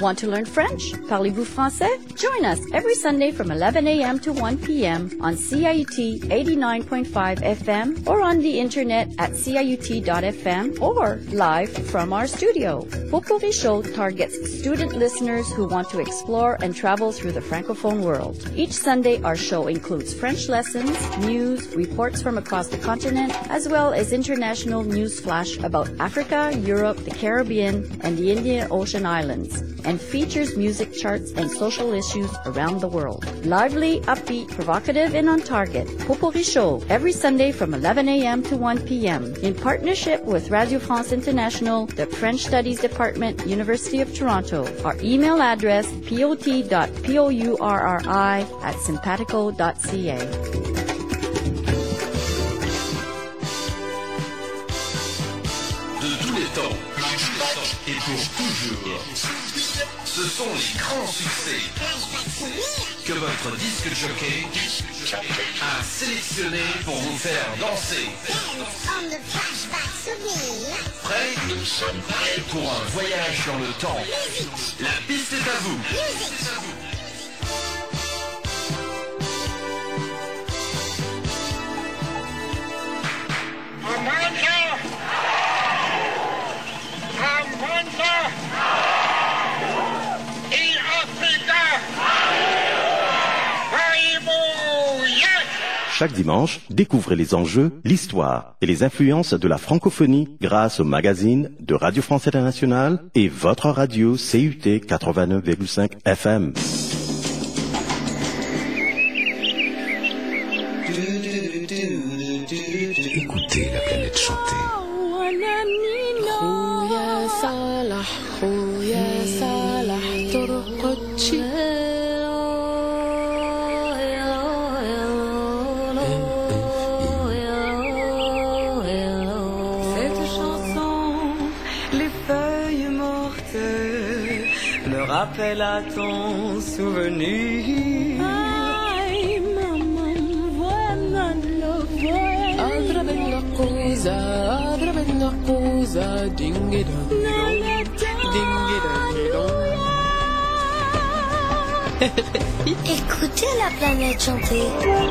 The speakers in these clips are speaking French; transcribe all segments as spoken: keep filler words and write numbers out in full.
Want to learn French? Parlez-vous français? Join us every Sunday from eleven a.m. to one p.m. on C I U T eighty-nine point five F M or on the internet at C I U T dot F M or live from our studio. Potpourri Show targets student listeners who want to explore and travel through the Francophone world. Each Sunday, our show includes French lessons, news, reports from across the continent, as well as international news flash about Africa, Europe, the Caribbean, and the Indian Ocean Islands, and features music charts and social issues around the world. Lively, upbeat, provocative, and on target. Potpourri Show, every Sunday from eleven a.m. to one p.m. in partnership with Radio France International, the French Studies Department, University of Toronto. Our email address, pot dot pourri at simpatico dot c a. Et pour toujours, ce sont les grands succès que votre disque jockey a sélectionnés pour vous faire danser. Prêt? Pour un voyage dans le temps. La piste est à vous. Chaque dimanche, découvrez les enjeux, l'histoire et les influences de la francophonie grâce au magazine de Radio France Internationale et votre radio C U T quatre-vingt-neuf virgule cinq F M. Écoutez la planète chanter. Rappelle à ton souvenir. Ay, maman, voilà le voile. Adra ben la cosa, adra ben la cosa, ding-a-dong, ding-a-dong. Écoutez la planète chanter.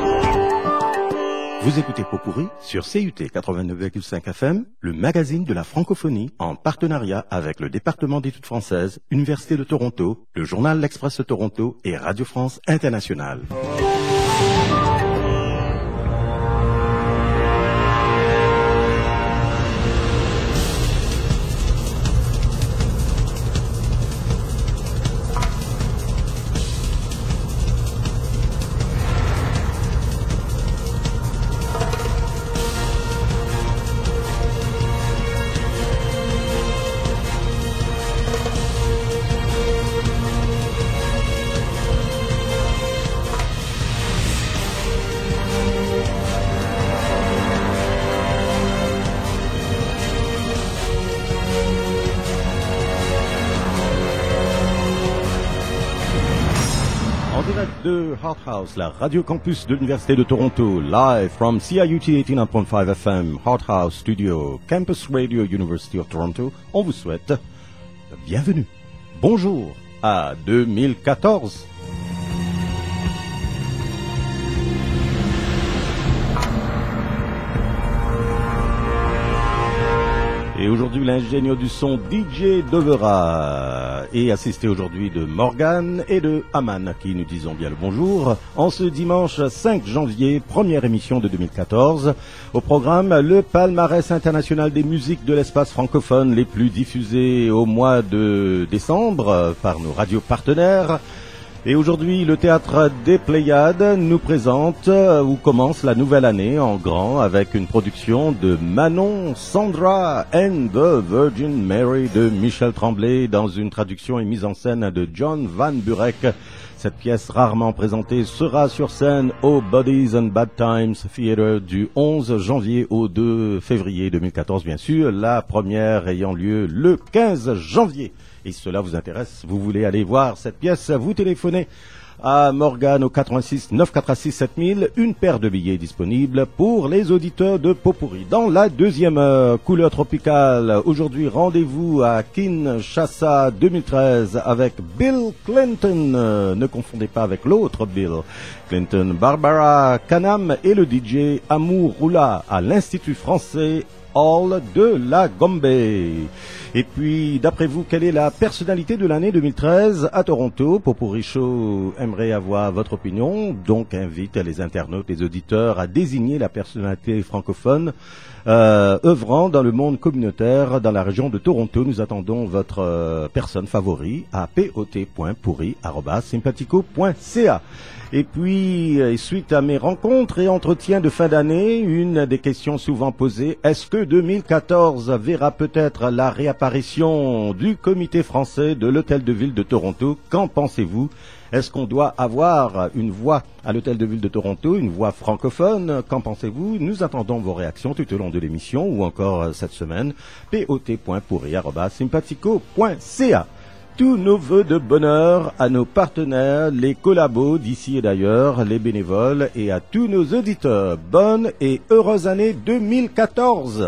Vous écoutez Potpourri sur C U T quatre-vingt-neuf virgule cinq F M, le magazine de la francophonie, en partenariat avec le département d'études françaises, Université de Toronto, le journal L'Express de Toronto et Radio France Internationale. De Hot House, la radio campus de l'Université de Toronto, live from C I U T eighty-nine point five F M, Hot House Studio, Campus Radio, University of Toronto. On vous souhaite la bienvenue. Bonjour à deux mille quatorze. Et aujourd'hui, l'ingénieur du son D J Dovera est assisté aujourd'hui de Morgane et de Aman, qui nous disons bien le bonjour. En ce dimanche cinq janvier, première émission de deux mille quatorze. Au programme, le palmarès international des musiques de l'espace francophone les plus diffusées au mois de décembre par nos radios partenaires. Et aujourd'hui, le Théâtre des Pléiades nous présente ou commence la nouvelle année en grand avec une production de Manon, Sandra and the Virgin Mary de Michel Tremblay dans une traduction et mise en scène de John Van Burek. Cette pièce rarement présentée sera sur scène au Bodies and Bad Times Theatre du onze janvier au deux février deux mille quatorze, bien sûr, la première ayant lieu le quinze janvier. Et si cela vous intéresse, vous voulez aller voir cette pièce, vous téléphonez à Morgane au quatre-vingt-six neuf cent quatre-vingt-six sept mille, une paire de billets disponibles pour les auditeurs de Pot-Pourri. Dans la deuxième heure, couleur tropicale, aujourd'hui rendez-vous à Kinshasa deux mille treize avec Bill Clinton, euh, ne confondez pas avec l'autre Bill Clinton, Barbara Kanam et le D J Amour Roula à l'Institut français Hall de la Gombe. Et puis, d'après vous, quelle est la personnalité de l'année deux mille treize à Toronto? Pot-Pourri Show aimerait avoir votre opinion, donc invite les internautes, les auditeurs à désigner la personnalité francophone euh, œuvrant dans le monde communautaire dans la région de Toronto. Nous attendons votre euh, personne favorite à pot point pourri arobase sympathico point c a. Et puis, suite à mes rencontres et entretiens de fin d'année, une des questions souvent posées, est-ce que deux mille quatorze verra peut-être la réapparition du comité français de l'Hôtel de Ville de Toronto? Qu'en pensez-vous? Est-ce qu'on doit avoir une voix à l'Hôtel de Ville de Toronto, une voix francophone? Qu'en pensez-vous? Nous attendons vos réactions tout au long de l'émission ou encore cette semaine, pot point pourri arobase sympathico point c a. Tous nos vœux de bonheur à nos partenaires, les collabos d'ici et d'ailleurs, les bénévoles et à tous nos auditeurs. Bonne et heureuse année deux mille quatorze.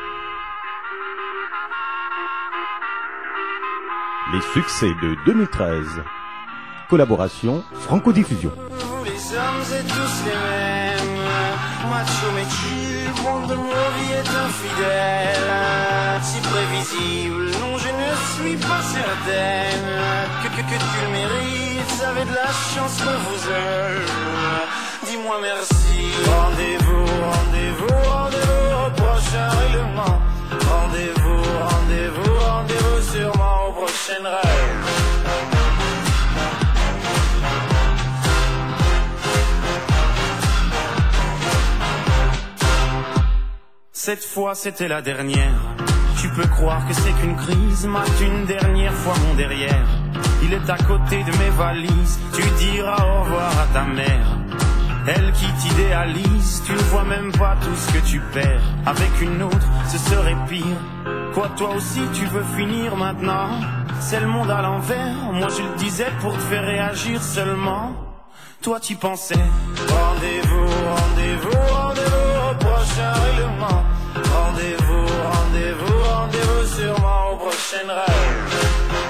Les succès de deux mille treize. Collaboration Franco-Diffusion. Les hommes êtes tous les mêmes. Macho mais tu, monde de mon vie est infidèle. Si prévisible, non je ne suis pas certaine que, que, que tu le mérites. Vous avez de la chance que vous aime. Dis-moi merci. Rendez-vous, rendez-vous, rendez-vous au prochain règlement. Rendez-vous, rendez-vous, rendez-vous sûrement au prochain rêve. Cette fois c'était la dernière. Tu peux croire que c'est qu'une crise, mate une dernière fois mon derrière. Il est à côté de mes valises, tu diras au revoir à ta mère. Elle qui t'idéalise, tu ne vois même pas tout ce que tu perds. Avec une autre, ce serait pire. Quoi, toi aussi tu veux finir maintenant? C'est le monde à l'envers, moi je le disais pour te faire réagir seulement. Toi tu pensais. Rendez-vous, rendez-vous, rendez-vous au prochain règlement. Rendez-vous, rendez-vous, rendez-vous sûrement au prochain rêve.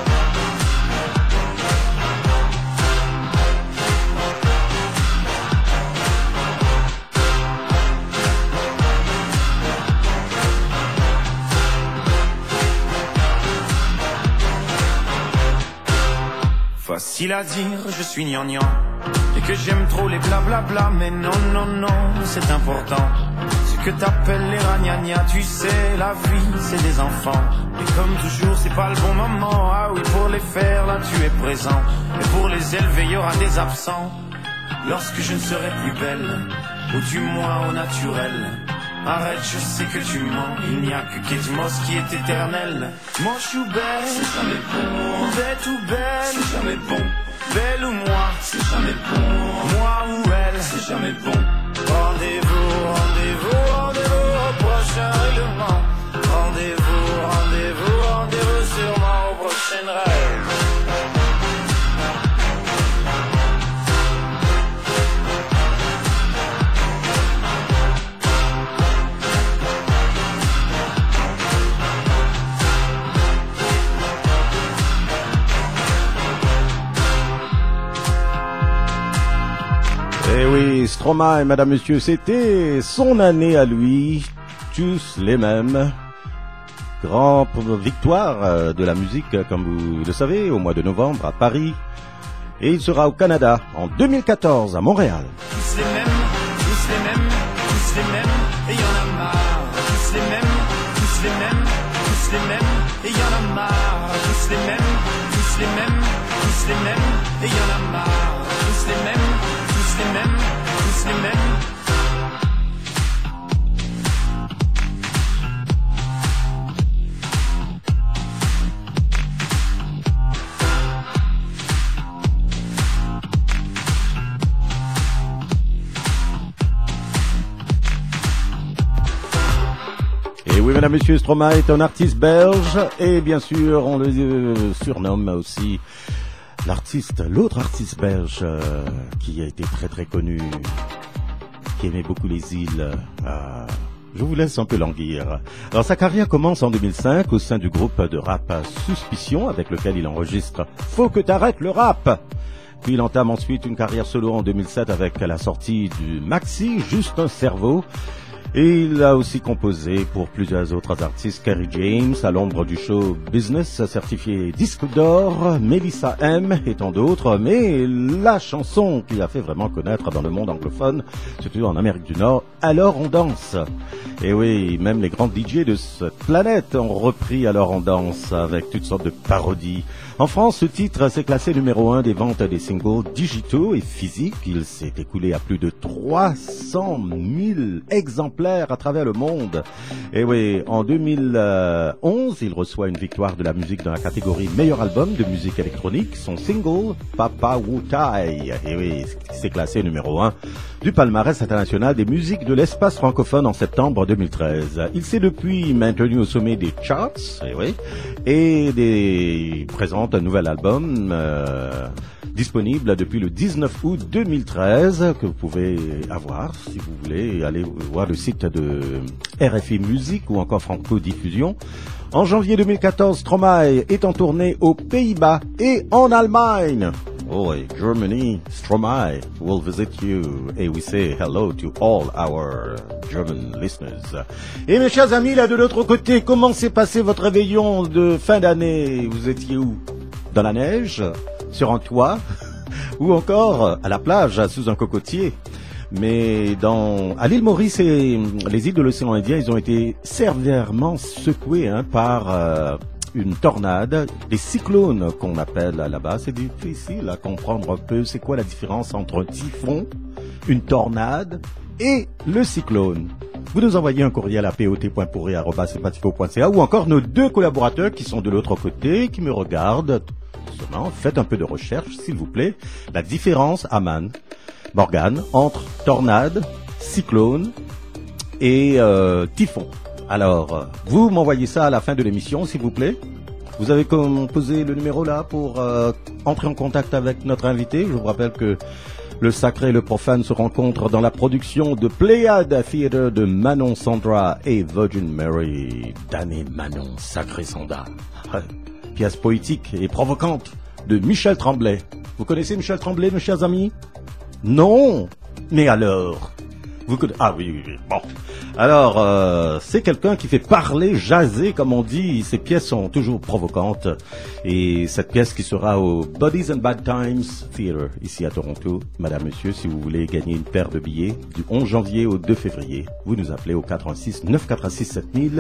Facile à dire, je suis gnangnan et que j'aime trop les blablabla, mais non, non, non, c'est important. Ce que t'appelles les ragnagnas, tu sais, la vie, c'est des enfants. Et comme toujours, c'est pas le bon moment. Ah oui, pour les faire, là, tu es présent. Et pour les élever, il y aura des absents. Lorsque je ne serai plus belle, ou du moins au naturel. Arrête, je sais que tu mens. Il n'y a que Kate Moss qui est éternel. Moche ou belle, c'est jamais bon. Bête ou belle, c'est jamais bon. Belle ou moi, c'est jamais bon. Moi ou elle, c'est jamais bon. Rendez-vous, rendez-vous, rendez-vous au prochain règlement. Rendez-vous, rendez-vous, rendez-vous sûrement au prochain rêve. Eh oui, Stromae, madame, monsieur, c'était son année à lui, tous les mêmes. Grande victoire de la musique, comme vous le savez, au mois de novembre à Paris. Et il sera au Canada en deux mille quatorze à Montréal. Tous les mêmes, tous les mêmes, tous les mêmes, et y en a marre. Tous les mêmes, tous les mêmes, tous les mêmes, et y en a marre. Tous les mêmes, tous les mêmes, tous les mêmes, et y en a marre. Tous les mêmes, tous les mêmes, tous les mêmes. Et oui, mesdames, messieurs, Stromae est un artiste belge et bien sûr, on le euh, surnomme aussi l'artiste, l'autre artiste belge euh, qui a été très très connu, qui aimait beaucoup les îles. Euh, je vous laisse un peu languir. Alors sa carrière commence en deux mille cinq au sein du groupe de rap Suspicion avec lequel il enregistre Faut que t'arrêtes le rap. Puis il entame ensuite une carrière solo en deux mille sept avec la sortie du maxi Juste un cerveau. Et il a aussi composé pour plusieurs autres artistes, Kerry James, à l'ombre du show Business, certifié disque d'or, Melissa M et tant d'autres. Mais la chanson qui a fait vraiment connaître dans le monde anglophone, surtout en Amérique du Nord, Alors on danse. Et oui, même les grands D J de cette planète ont repris Alors on danse avec toutes sortes de parodies. En France, ce titre s'est classé numéro un des ventes des singles digitaux et physiques. Il s'est écoulé à plus de trois cent mille exemplaires à travers le monde. Et oui, en deux mille onze, il reçoit une victoire de la musique dans la catégorie meilleur album de musique électronique. Son single, Papa Wutai. Et oui, s'est classé numéro un du palmarès international des musiques de l'espace francophone en septembre deux mille treize. Il s'est depuis maintenu au sommet des charts, et oui, et des présente un nouvel album euh, disponible depuis le dix-neuf août deux mille treize que vous pouvez avoir si vous voulez aller voir le site de R F I Musique ou encore Franco Diffusion. En janvier deux mille quatorze, Stromae est en tournée aux Pays-Bas et en Allemagne. Oh, Germany, Stromae will visit you. And we say hello to all our German listeners. Et mes chers amis, là de l'autre côté, comment s'est passé votre réveillon de fin d'année? Vous étiez où? Dans la neige? Sur un toit? Ou encore à la plage, sous un cocotier? Mais dans, à l'île Maurice et les îles de l'océan Indien, ils ont été sévèrement secoués hein, par... Euh, une tornade, des cyclones qu'on appelle là-bas. C'est difficile à comprendre un peu c'est quoi la différence entre un typhon, une tornade et le cyclone. Vous nous envoyez un courriel à p o t point pourri arobase sympathico point c a ou encore nos deux collaborateurs qui sont de l'autre côté, qui me regardent. Seulement, faites un peu de recherche, s'il vous plaît. La différence, Aman, Morgane, entre tornade, cyclone et euh, typhon. Alors, vous m'envoyez ça à la fin de l'émission, s'il vous plaît. Vous avez composé le numéro là pour euh, entrer en contact avec notre invité. Je vous rappelle que le sacré et le profane se rencontrent dans la production de Pléiade Theatre de Manon Sandra et Virgin Mary. Damnée Manon, sacré Sandra. Pièce poétique et provocante de Michel Tremblay. Vous connaissez Michel Tremblay, mes chers amis? Non. Mais alors? Vous connaissez... Ah oui, oui, oui. Bon. Alors, euh, c'est quelqu'un qui fait parler, jaser, comme on dit. Ses pièces sont toujours provocantes. Et cette pièce qui sera au Bodies and Bad Times Theatre, ici à Toronto. Madame, monsieur, si vous voulez gagner une paire de billets du onze janvier au deux février, vous nous appelez au quatre un six neuf quatre six sept mille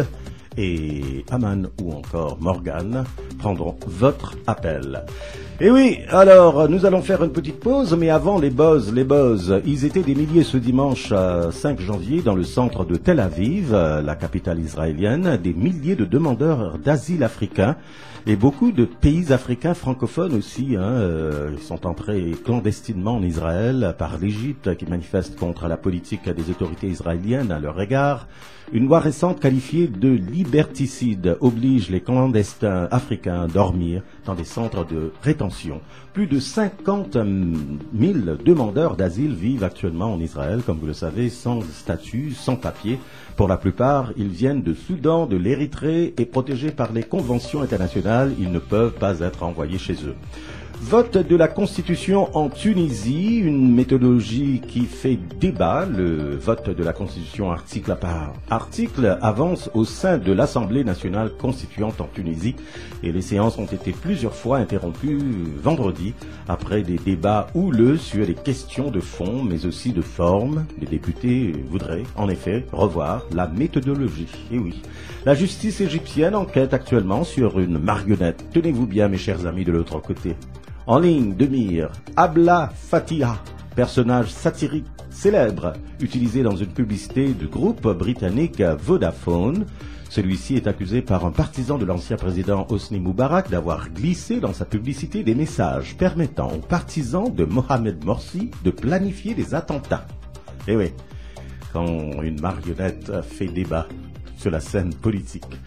et Aman ou encore Morgane prendront votre appel. Et oui, alors, nous allons faire une petite pause, mais avant les buzz, les buzz, ils étaient des milliers ce dimanche cinq janvier dans le centre de Tel Aviv, la capitale israélienne, des milliers de demandeurs d'asile africains et beaucoup de pays africains francophones aussi, hein, euh, ils sont entrés clandestinement en Israël par l'Égypte qui manifeste contre la politique des autorités israéliennes à leur égard. Une loi récente qualifiée de liberticide oblige les clandestins africains à dormir dans des centres de rétention. Plus de cinquante mille demandeurs d'asile vivent actuellement en Israël, comme vous le savez, sans statut, sans papier. Pour la plupart, ils viennent de Soudan, de l'Érythrée et protégés par les conventions internationales, ils ne peuvent pas être envoyés chez eux. Vote de la Constitution en Tunisie, une méthodologie qui fait débat. Le vote de la Constitution article par article avance au sein de l'Assemblée nationale constituante en Tunisie et les séances ont été plusieurs fois interrompues vendredi après des débats houleux sur les questions de fond mais aussi de forme. Les députés voudraient en effet revoir la méthodologie. Et oui, la justice égyptienne enquête actuellement sur une marionnette. Tenez-vous bien mes chers amis de l'autre côté. En ligne de mire, Abla Fatiha, personnage satirique célèbre, utilisé dans une publicité du groupe britannique Vodafone. Celui-ci est accusé par un partisan de l'ancien président Hosni Moubarak d'avoir glissé dans sa publicité des messages permettant aux partisans de Mohamed Morsi de planifier des attentats. Eh oui, quand une marionnette fait débat sur la scène politique.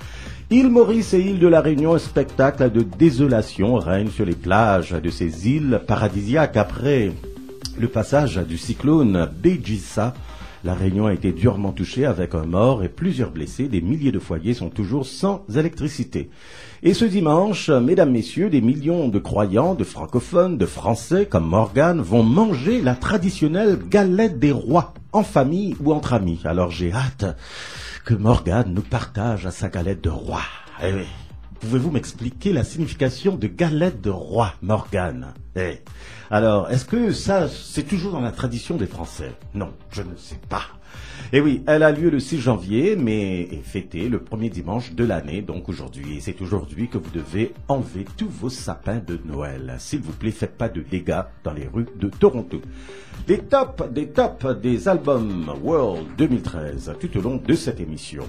Île Maurice et île de la Réunion, un spectacle de désolation règne sur les plages de ces îles paradisiaques. Après le passage du cyclone Begisa, la Réunion a été durement touchée avec un mort et plusieurs blessés. Des milliers de foyers sont toujours sans électricité. Et ce dimanche, mesdames, messieurs, des millions de croyants, de francophones, de Français comme Morgane vont manger la traditionnelle galette des rois, en famille ou entre amis. Alors j'ai hâte que Morgane nous partage sa galette de roi. Eh oui. Pouvez-vous m'expliquer la signification de galette de roi, Morgane? Eh. Alors, est-ce que ça, c'est toujours dans la tradition des Français? Non, je ne sais pas. Et oui, elle a lieu le six janvier, mais est fêtée le premier dimanche de l'année, donc aujourd'hui. Et c'est aujourd'hui que vous devez enlever tous vos sapins de Noël. S'il vous plaît, faites pas de dégâts dans les rues de Toronto. Les tops des tops des albums World deux mille treize, tout au long de cette émission.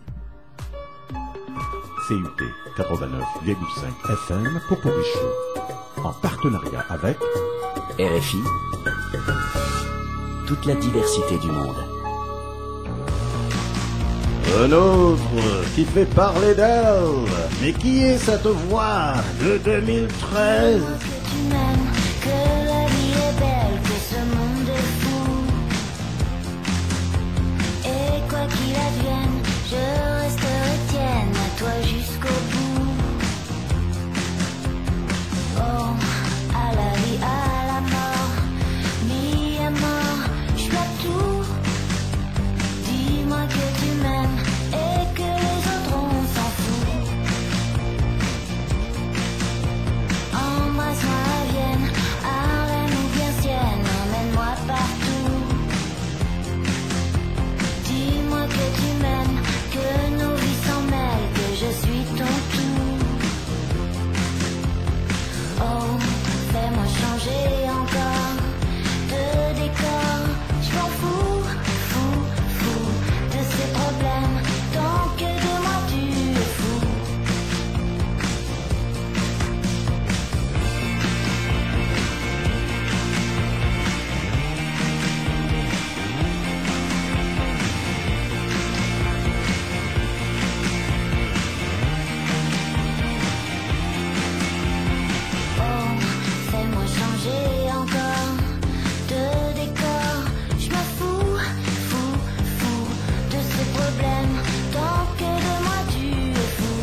C U T quatre-vingt-neuf virgule cinq F M Popori Show, en partenariat avec R F I, toute la diversité du monde. Un autre qui fait parler d'elle. Mais qui est cette voix de deux mille treize? Que tu m'aimes, que la vie est belle, que ce monde est fou. Et quoi qu'il advienne, je resterai tienne, à toi jusqu'au bout. Oh, à la vie, à la mort, mi à mort, je dois tout. Dis-moi que tu m'aimes et que les autres on s'en fout. Embrasse-moi à Vienne, Harlem ou bien Sienne, emmène-moi partout. Dis-moi que tu m'aimes, que nos vies s'en mêlent, que je suis ton tout. Oh, fais-moi changer encore de décor, je m'en fous, fou, fou de ces problèmes, tant que de moi tu es fou. Oh, fais-moi changer encore de décor, je m'en fous, fou, fou de ces problèmes, tant que de moi tu es fou.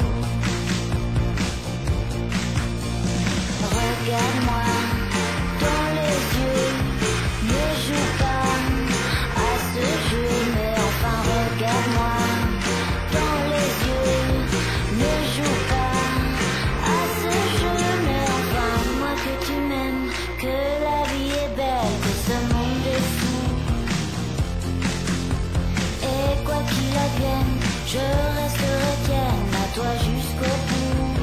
Regarde-moi dans les yeux, ne joue pas à ce jeu, mais enfin regarde-moi dans les yeux, ne joue pas à ce jeu, mais enfin moi que tu m'aimes, que la vie est belle, que ce monde est fou. Et quoi qu'il advienne, je resterai tienne, à toi jusqu'au bout.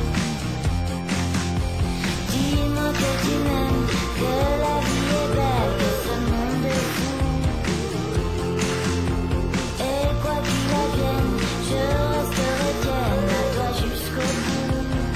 Dis-moi que tu m'aimes, que la vie est belle, que ce monde est fou. Et quoi qu'il advienne, je resterai tienne, à toi jusqu'au bout.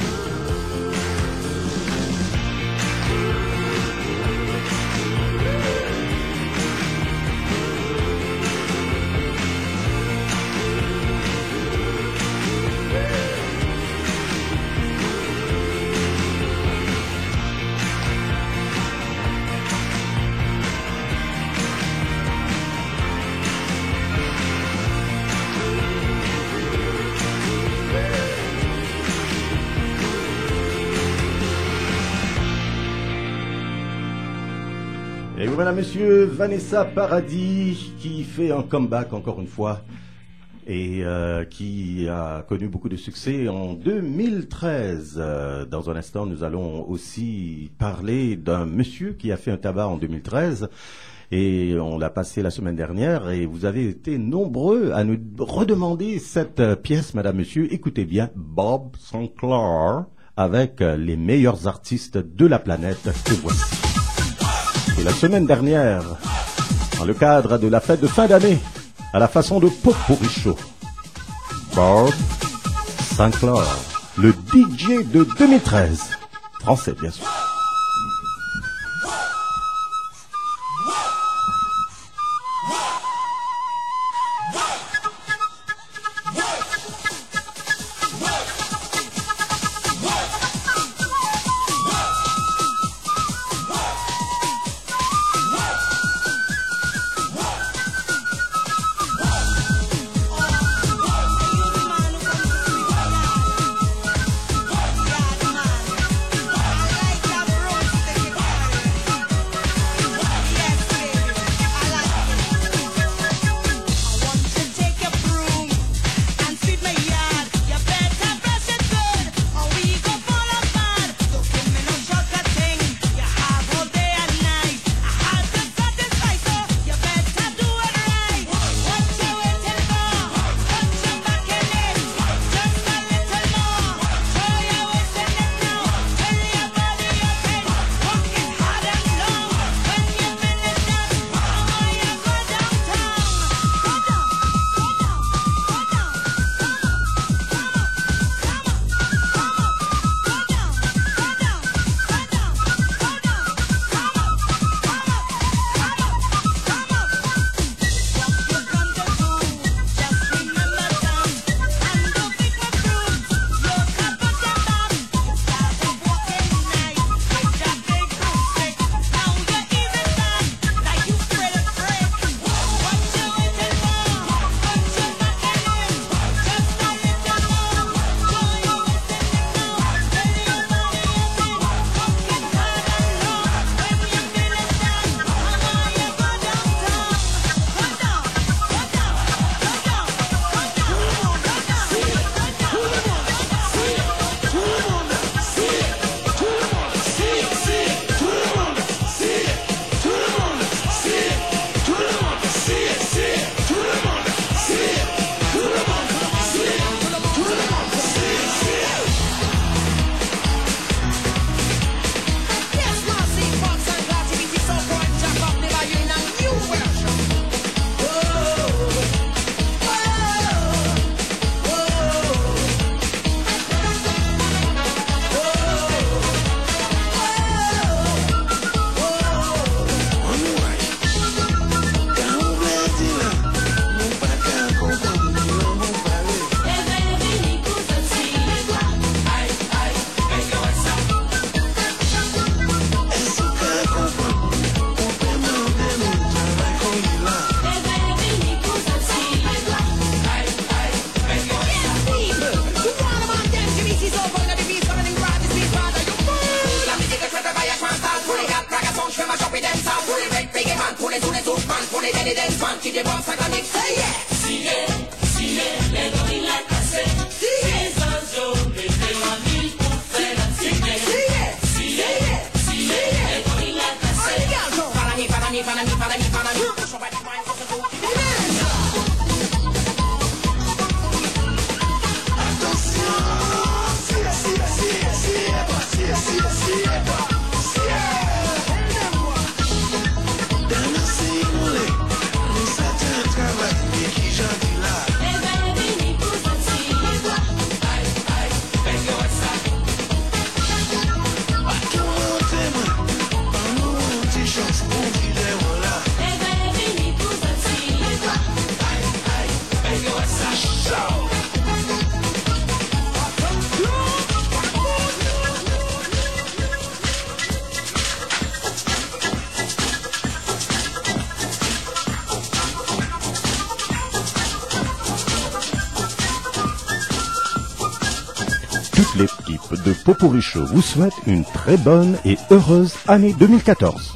Et voilà, monsieur Vanessa Paradis, qui fait un comeback encore une fois et euh, qui a connu beaucoup de succès en deux mille treize. Euh, dans un instant, nous allons aussi parler d'un monsieur qui a fait un tabac en deux mille treize. Et on l'a passé la semaine dernière et vous avez été nombreux à nous redemander cette euh, pièce, madame, monsieur. Écoutez bien, Bob Sinclair avec euh, les meilleurs artistes de la planète que voici. Et la semaine dernière, dans le cadre de la fête de fin d'année, à la façon de Popori Show, Bob Sinclair, le D J de deux mille treize, français bien sûr. What? les tous les oufans, pour les dents dance fans qui débordent satanique. Say yeah. Sigue, sigue, les gorillas cassés. Sigue, Sancho, mettez la mille pour faire la sigue. Sigue, sigue, sigue, les gorillas cassés. Follow me, follow me, follow me, follow me, follow me. Push over the mind, push over the mind. Attention, sigue, sigue, sigue, sigue, sigue, sigue, sigue, sigue. Toute l'équipe de Popurrí Show vous souhaite une très bonne et heureuse année deux mille quatorze.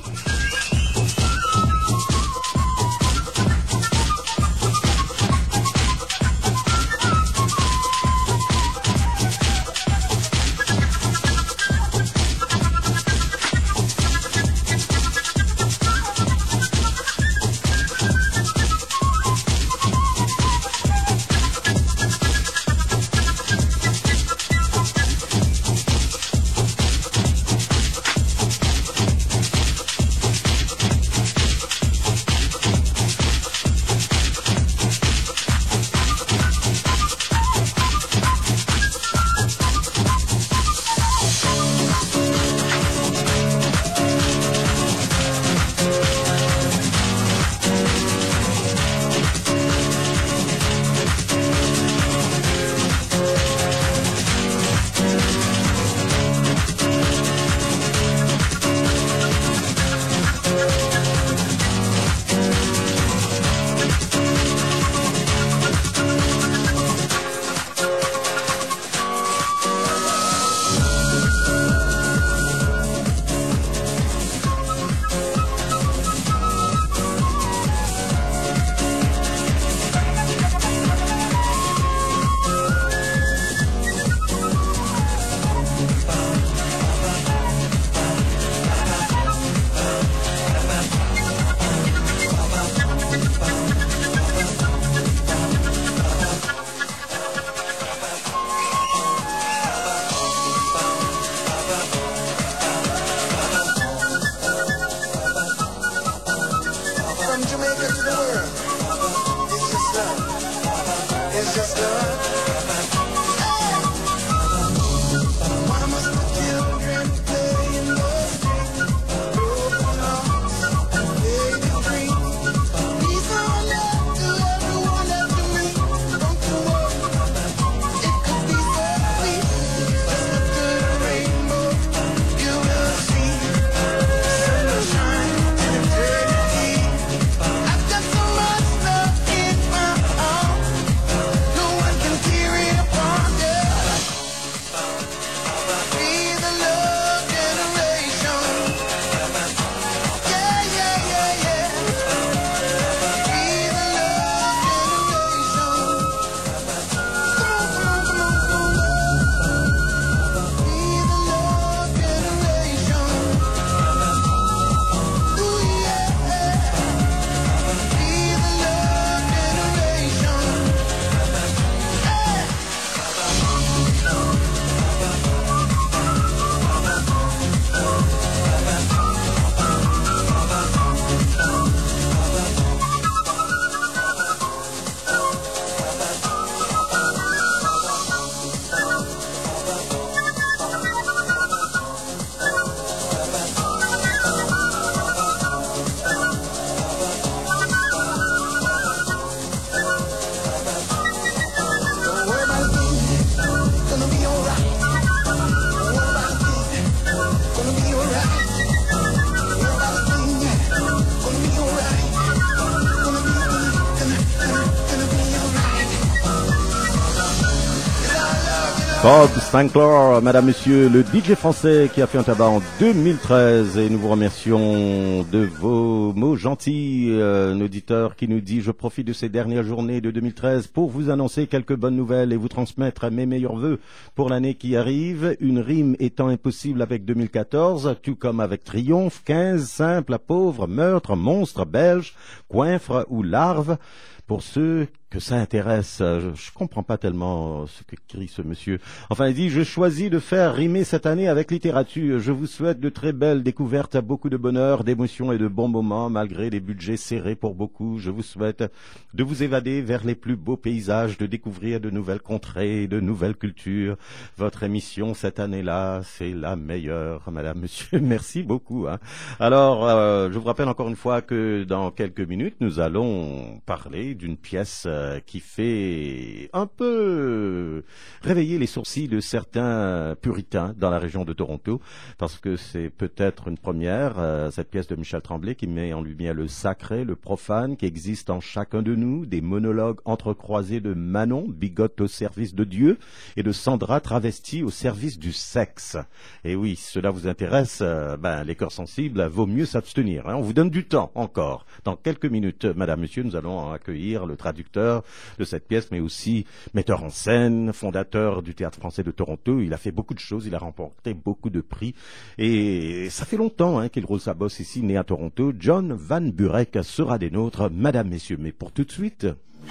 Bob Sinclair, madame, monsieur, le D J français qui a fait un tabac en deux mille treize, et nous vous remercions de vos mots gentils. Euh, un auditeur qui nous dit: je profite de ces dernières journées de deux mille treize pour vous annoncer quelques bonnes nouvelles et vous transmettre mes meilleurs vœux pour l'année qui arrive. Une rime étant impossible avec deux mille quatorze, tout comme avec triomphe, quinze, simple, pauvre, meurtre, monstre, belge, coinfre ou larve. Pour ceux que ça intéresse, je, je comprends pas tellement ce que crie ce monsieur. Enfin, il dit: je choisis de faire rimer cette année avec littérature. Je vous souhaite de très belles découvertes, beaucoup de bonheur, d'émotions et de bons moments, malgré les budgets serrés pour beaucoup. Je vous souhaite de vous évader vers les plus beaux paysages, de découvrir de nouvelles contrées, de nouvelles cultures. Votre émission cette année-là, c'est la meilleure, madame, monsieur. Merci beaucoup. Hein. Alors, euh, je vous rappelle encore une fois que dans quelques minutes, nous allons parler d'une pièce euh, qui fait un peu réveiller les sourcils de certains puritains dans la région de Toronto, parce que c'est peut-être une première, euh, cette pièce de Michel Tremblay qui met en lumière le sacré, le profane qui existe en chacun de nous, des monologues entrecroisés de Manon, bigote au service de Dieu, et de Sandra, travestie au service du sexe. Et oui, si cela vous intéresse, euh, ben, les cœurs sensibles, vaut mieux s'abstenir. Hein. On vous donne du temps encore. Dans quelques minutes, madame, monsieur, nous allons accueillir le traducteur de cette pièce, mais aussi metteur en scène, fondateur du Théâtre français de Toronto. Il a fait beaucoup de choses, il a remporté beaucoup de prix, et ça fait longtemps hein, qu'il roule sa bosse ici, né à Toronto. John Van Burek sera des nôtres, madame, messieurs. Mais pour tout de suite...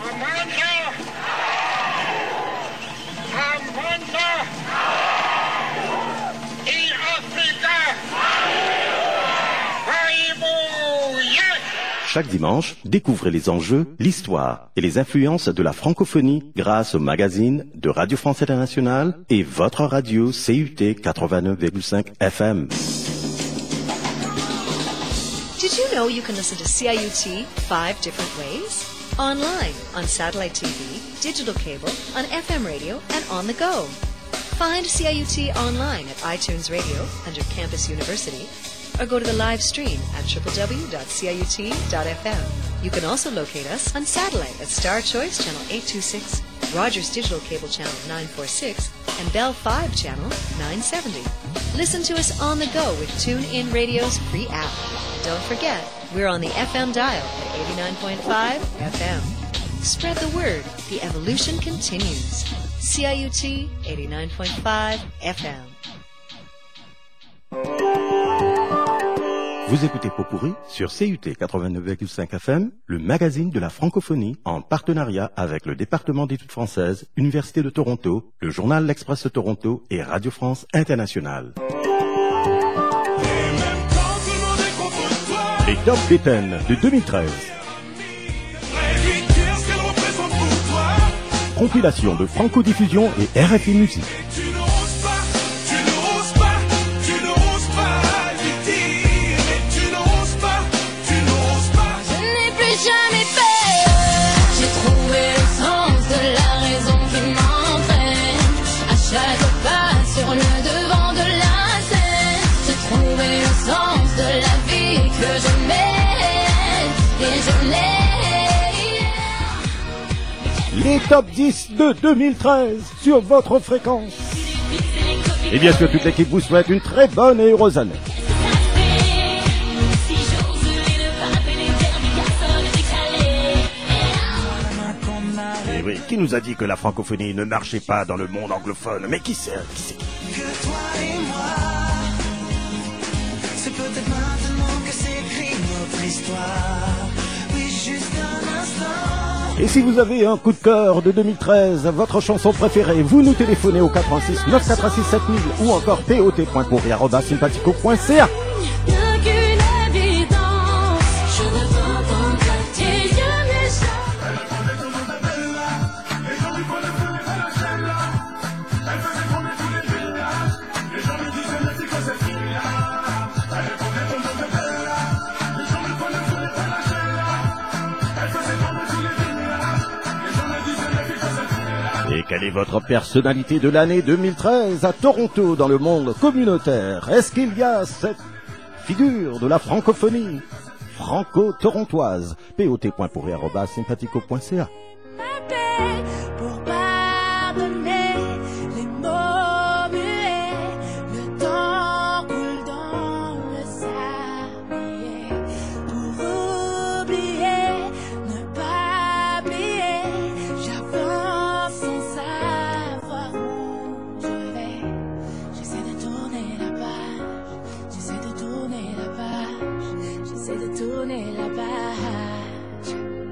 Chaque dimanche, découvrez les enjeux, l'histoire et les influences de la francophonie grâce au magazine de Radio France Internationale et votre radio C U T quatre-vingt-neuf virgule cinq F M. Did you know you can listen to C I U T five different ways? Online, on satellite T V, digital cable, on F M radio, and on the go. Find C I U T online at iTunes Radio under Campus University, or go to the live stream at w w w dot c i u t dot f m. You can also locate us on satellite at Star Choice Channel eight two six, Rogers Digital Cable Channel nine forty-six, and Bell five Channel nine seventy. Listen to us on the go with TuneIn Radio's free app. Don't forget, we're on the F M dial at eighty-nine point five F M. Spread the word. The evolution continues. C I U T eighty-nine point five F M. Vous écoutez Pot-Pourri sur C U T quatre-vingt-neuf virgule cinq F M, le magazine de la francophonie, en partenariat avec le département d'études françaises, Université de Toronto, le journal L'Express de Toronto et Radio France Internationale. Les Top dix de deux mille treize. Compilation de Franco-Diffusion et R F I Musique. Les Top dix de deux mille treize sur votre fréquence. Et bien sûr, toute l'équipe vous souhaite une très bonne et heureuse année. Et oui, qui nous a dit que la francophonie ne marchait pas dans le monde anglophone? Mais qui c'est? Qui c'est? Que toi et moi, c'est peut-être maintenant que s'écrit notre histoire. Oui, juste un instant. Et si vous avez un coup de cœur de deux mille treize, votre chanson préférée, vous nous téléphonez au quatre-vingt-six neuf cent quatre-vingt-six sept mille ou encore pot point pourri arobase sympathico point c a. Quelle est votre personnalité de l'année deux mille treize à Toronto dans le monde communautaire? Est-ce qu'il y a cette figure de la francophonie franco-torontoise? pot point pourri arobase sympathico point c a. Pour pardonner les mots J'essaie de tourner la page.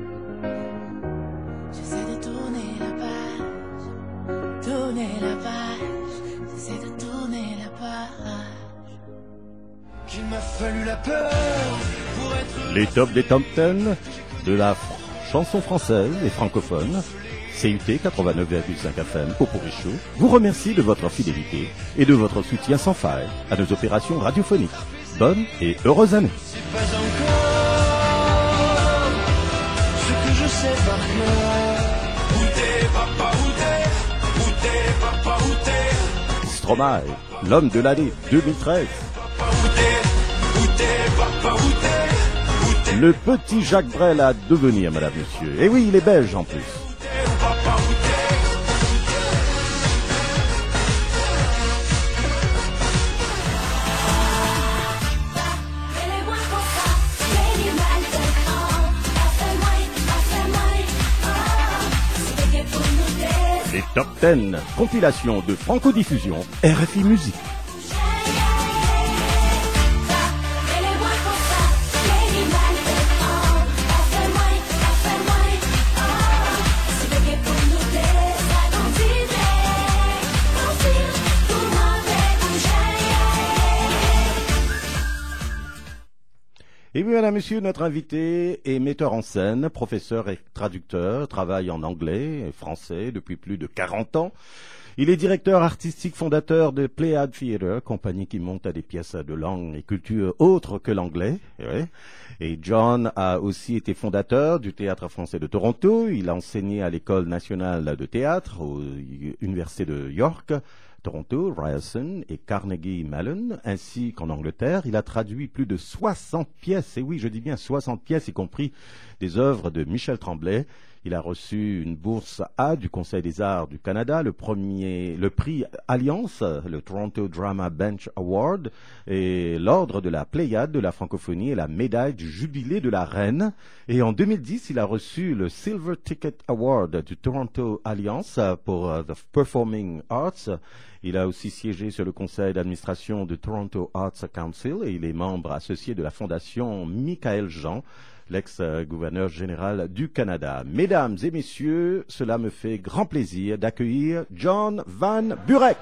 J'essaie de tourner la page. Tourner la page. J'essaie de tourner la page. Qu'il m'a fallu la peur pour être... Les tops des top dix de la fr- chanson française et francophone. C U T quatre-vingt-neuf virgule cinq F M au Pourrichou vous remercie de votre fidélité et de votre soutien sans faille à nos opérations radiophoniques. Bonne et heureuse année. C'est pas encore ce que je sais par cœur. Où t'es, papa, où t'es? Où t'es, papa, où t'es? Stromae, l'homme de l'année deux mille treize. Papa, où t'es? Où t'es, papa, où t'es? Où t'es? Le petit Jacques Brel à devenir, madame, monsieur. Et oui, il est belge en plus. Papa, où t'es? Les top dix, compilation de franco-diffusion, R F I Musique. Et oui, madame, monsieur, notre invité est metteur en scène, professeur et traducteur, travaille en anglais et français depuis plus de quarante ans. Il est directeur artistique fondateur de Pléiade Theatre, compagnie qui monte à des pièces de langue et culture autres que l'anglais. Ouais. Et John a aussi été fondateur du Théâtre français de Toronto. Il a enseigné à l'École nationale de théâtre, à l'Université de York, Toronto, Ryerson et Carnegie Mellon, ainsi qu'en Angleterre. Il a traduit plus de soixante pièces, et oui, je dis bien soixante pièces, y compris des œuvres de Michel Tremblay. Il a reçu une bourse A du Conseil des Arts du Canada, le premier, le prix Alliance, le Toronto Drama Bench Award, et l'ordre de la Pléiade de la francophonie et la médaille du Jubilé de la Reine. Et en deux mille dix, il a reçu le Silver Ticket Award du Toronto Alliance pour uh, the Performing Arts. Il a aussi siégé sur le conseil d'administration du Toronto Arts Council et il est membre associé de la fondation Michael Jean, l'ex-gouverneur général du Canada. Mesdames et messieurs, cela me fait grand plaisir d'accueillir John Van Burek.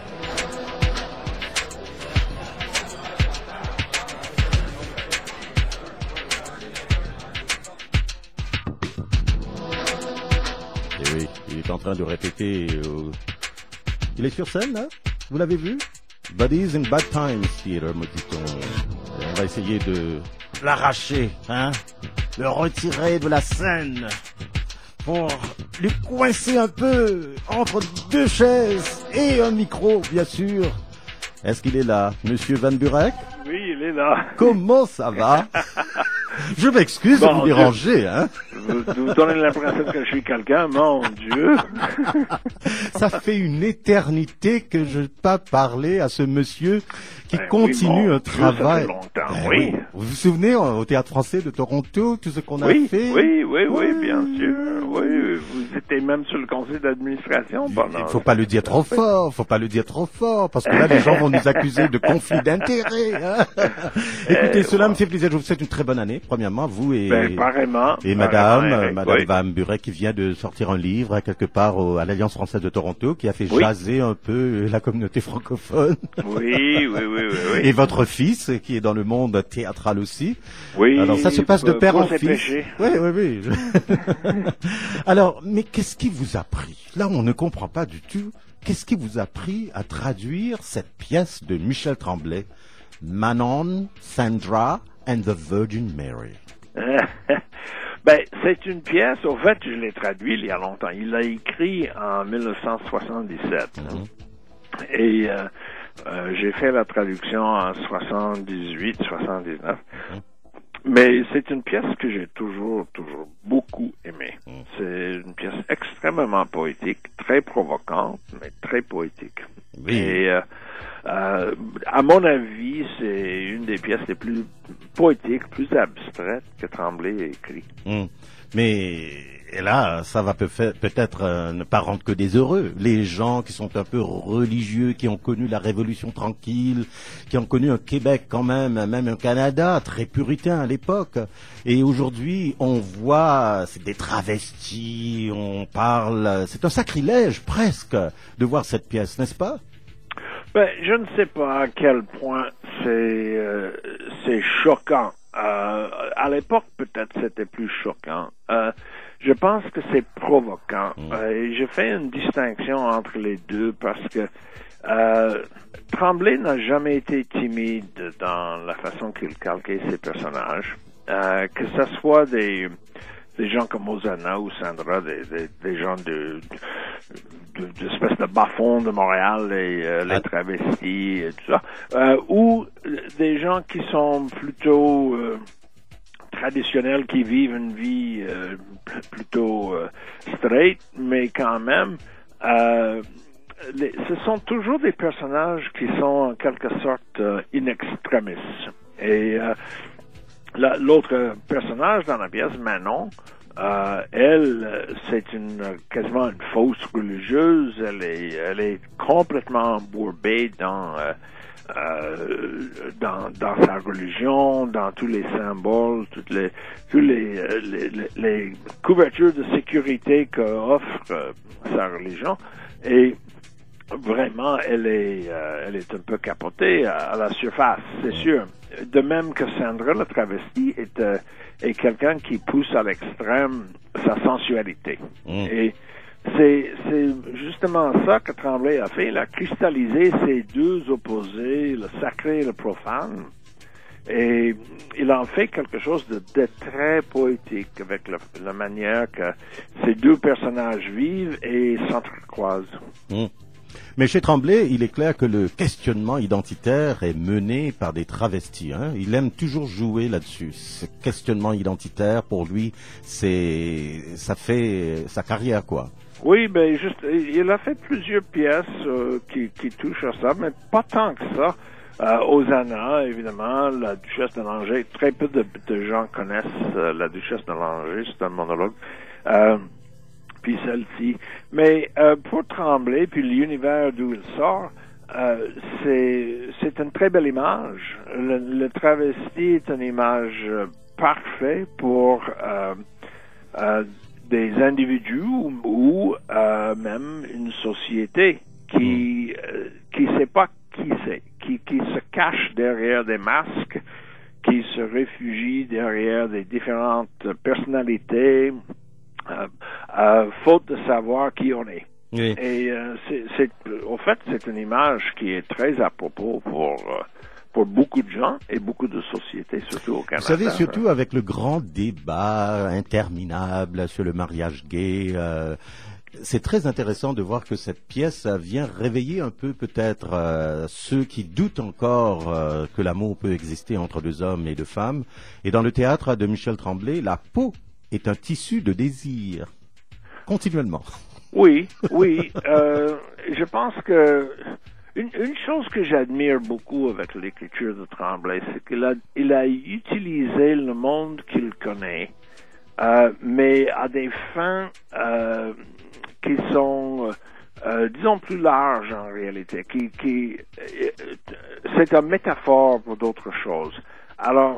Et oui, il est en train de répéter... Euh... Il est sur scène, là? Vous l'avez vu? Buddies in Bad Times Theater, me dit-on. On va essayer de l'arracher, hein? Le retirer de la scène pour lui coincer un peu entre deux chaises et un micro, bien sûr. Est-ce qu'il est là, Monsieur Van Burek? Oui, il est là. Comment ça va? Je m'excuse bon, de vous déranger, Dieu. Hein. Vous, vous donnez l'impression que je suis quelqu'un, mon Dieu. Ça fait une éternité que je n'ai pas parlé à ce monsieur qui ben continue oui, un travail. Dieu, ça fait longtemps, ben oui. oui. Vous vous souvenez au Théâtre français de Toronto, tout ce qu'on a oui, fait? Oui, oui, oui, oui, bien sûr. Oui, vous étiez même sur le conseil d'administration pendant... Il ne faut pas le dire trop fort, il ne faut pas le dire trop fort, parce que là, les gens vont nous accuser de conflit d'intérêts. Hein. Écoutez, euh, cela ouais. me fait plaisir. Je vous souhaite une très bonne année, premièrement, vous et, ben, pareillement, et madame, pareillement, madame oui. Van Burek, qui vient de sortir un livre quelque part au, à l'Alliance française de Toronto, qui a fait oui. jaser un peu la communauté francophone. Oui, oui, oui, oui, oui. Et votre fils, qui est dans le monde théâtral aussi. Oui. Alors ça se passe de père en fils. Péchés. Oui, oui, oui. Je... Alors, mais qu'est-ce qui vous a pris? Là, on ne comprend pas du tout. Qu'est-ce qui vous a pris à traduire cette pièce de Michel Tremblay, Manon, Sandra and the Virgin Mary? Ben, c'est une pièce, au fait, je l'ai traduit il y a longtemps. Il l'a écrit en dix-neuf cent soixante-dix-sept. Mm-hmm. Et euh, euh, j'ai fait la traduction en soixante-dix-huit, soixante-dix-neuf. Mm-hmm. Mais c'est une pièce que j'ai toujours, toujours beaucoup aimée. Mm. C'est une pièce extrêmement poétique, très provocante, mais très poétique. Oui. Et euh, euh, à mon avis, c'est une des pièces les plus poétique, plus abstraite que Tremblay a écrit. Mmh. Mais et là, ça va peut- peut-être euh, ne pas rendre que des heureux. Les gens qui sont un peu religieux, qui ont connu la Révolution tranquille, qui ont connu un Québec quand même, même un Canada très puritain à l'époque. Et aujourd'hui, on voit c'est des travestis, on parle... C'est un sacrilège presque de voir cette pièce, n'est-ce pas? Ben, je ne sais pas à quel point c'est euh, c'est choquant. Euh, à l'époque, peut-être c'était plus choquant. Euh, je pense que c'est provoquant. Mmh. Euh, et je fais une distinction entre les deux parce que euh, Tremblay n'a jamais été timide dans la façon qu'il calquait ses personnages. Euh, que ce soit des des gens comme Hosanna ou Sandra, des, des, des gens de, de, de, d'espèces de bas-fonds de Montréal, les, euh, les travestis et tout ça, euh, ou des gens qui sont plutôt euh, traditionnels, qui vivent une vie euh, plutôt euh, straight, mais quand même, euh, les, ce sont toujours des personnages qui sont en quelque sorte euh, in extremis. Et euh, La, l'autre personnage dans la pièce, Manon, euh, elle, c'est une quasiment une fausse religieuse. Elle est, elle est complètement embourbée dans, euh, euh, dans, dans sa religion, dans tous les symboles, toutes les, tous les, les, les, les couvertures de sécurité qu'offre euh, sa religion. Et vraiment, elle est, euh, elle est un peu capotée à, à la surface, c'est sûr. De même que Sandra, la travestie, est, euh, est quelqu'un qui pousse à l'extrême sa sensualité. Mmh. Et c'est, c'est justement ça que Tremblay a fait. Il a cristallisé ces deux opposés, le sacré et le profane. Et il en fait quelque chose de, de très poétique avec le, la manière que ces deux personnages vivent et s'entrecroisent. Mmh. Mais chez Tremblay, il est clair que le questionnement identitaire est mené par des travestis. Hein. Il aime toujours jouer là-dessus. Ce questionnement identitaire, pour lui, c'est, ça fait sa carrière, quoi. Oui, ben juste, il a fait plusieurs pièces euh, qui, qui touchent à ça, mais pas tant que ça. Euh, Hosanna, évidemment, la Duchesse de Langeais. Très peu de, de gens connaissent euh, la Duchesse de Langeais. C'est un monologue. Euh, puis celle-ci. Mais euh, pour Tremblay, puis l'univers d'où il sort, euh, c'est c'est une très belle image. Le, le travesti est une image euh, parfaite pour euh, euh, des individus ou, ou euh, même une société qui euh, qui sait pas qui c'est, qui qui se cache derrière des masques, qui se réfugie derrière des différentes personnalités. Euh, euh, faute de savoir qui on est. Oui. Et euh, c'est, c'est, au fait, c'est une image qui est très à propos pour, euh, pour beaucoup de gens et beaucoup de sociétés, surtout au Canada. Vous savez, surtout avec le grand débat interminable sur le mariage gay, euh, c'est très intéressant de voir que cette pièce vient réveiller un peu peut-être euh, ceux qui doutent encore euh, que l'amour peut exister entre deux hommes et deux femmes. Et dans le théâtre de Michel Tremblay, la peau est un tissu de désir, continuellement. Oui, oui. Euh, je pense que une, une chose que j'admire beaucoup avec l'écriture de Tremblay, c'est qu'il a, il a utilisé le monde qu'il connaît, euh, mais à des fins euh, qui sont, euh, disons, plus larges en réalité. Qui, qui, c'est une métaphore pour d'autres choses. Alors,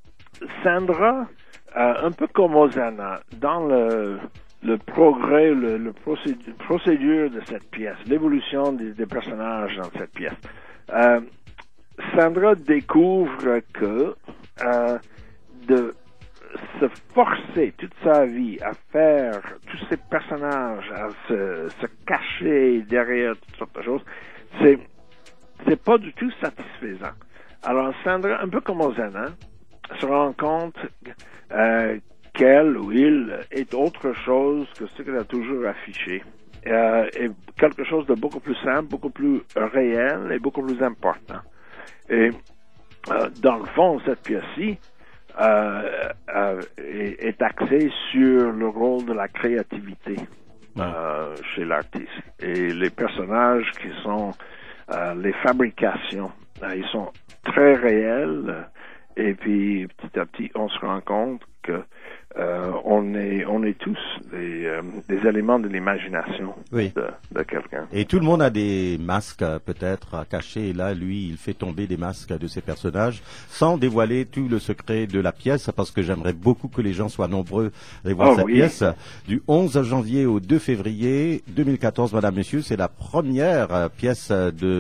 Sandra, Euh, un peu comme Hosanna, dans le, le progrès, le, le procédure, procédure de cette pièce, l'évolution des, des personnages dans cette pièce, euh, Sandra découvre que euh, de se forcer toute sa vie à faire tous ces personnages, à se, se cacher derrière toutes sortes de choses, c'est c'est pas du tout satisfaisant. Alors Sandra, un peu comme Hosanna, se rend compte euh, qu'elle ou il est autre chose que ce qu'elle a toujours affiché. Euh, et quelque chose de beaucoup plus simple, beaucoup plus réel et beaucoup plus important. Et euh, dans le fond, cette pièce-ci euh, euh, est, est axée sur le rôle de la créativité euh, chez l'artiste. Et les personnages qui sont euh, les fabrications, euh, ils sont très réels. Et puis, petit à petit, on se rend compte que euh, on est on est tous des, euh, des éléments de l'imagination oui. de, de quelqu'un. Et tout le monde a des masques peut-être cachés. Et là, lui, il fait tomber des masques de ses personnages sans dévoiler tout le secret de la pièce, parce que j'aimerais beaucoup que les gens soient nombreux à aller voir oh, cette oui. pièce. Du onze janvier au deux février deux mille quatorze, Madame, Monsieur, c'est la première pièce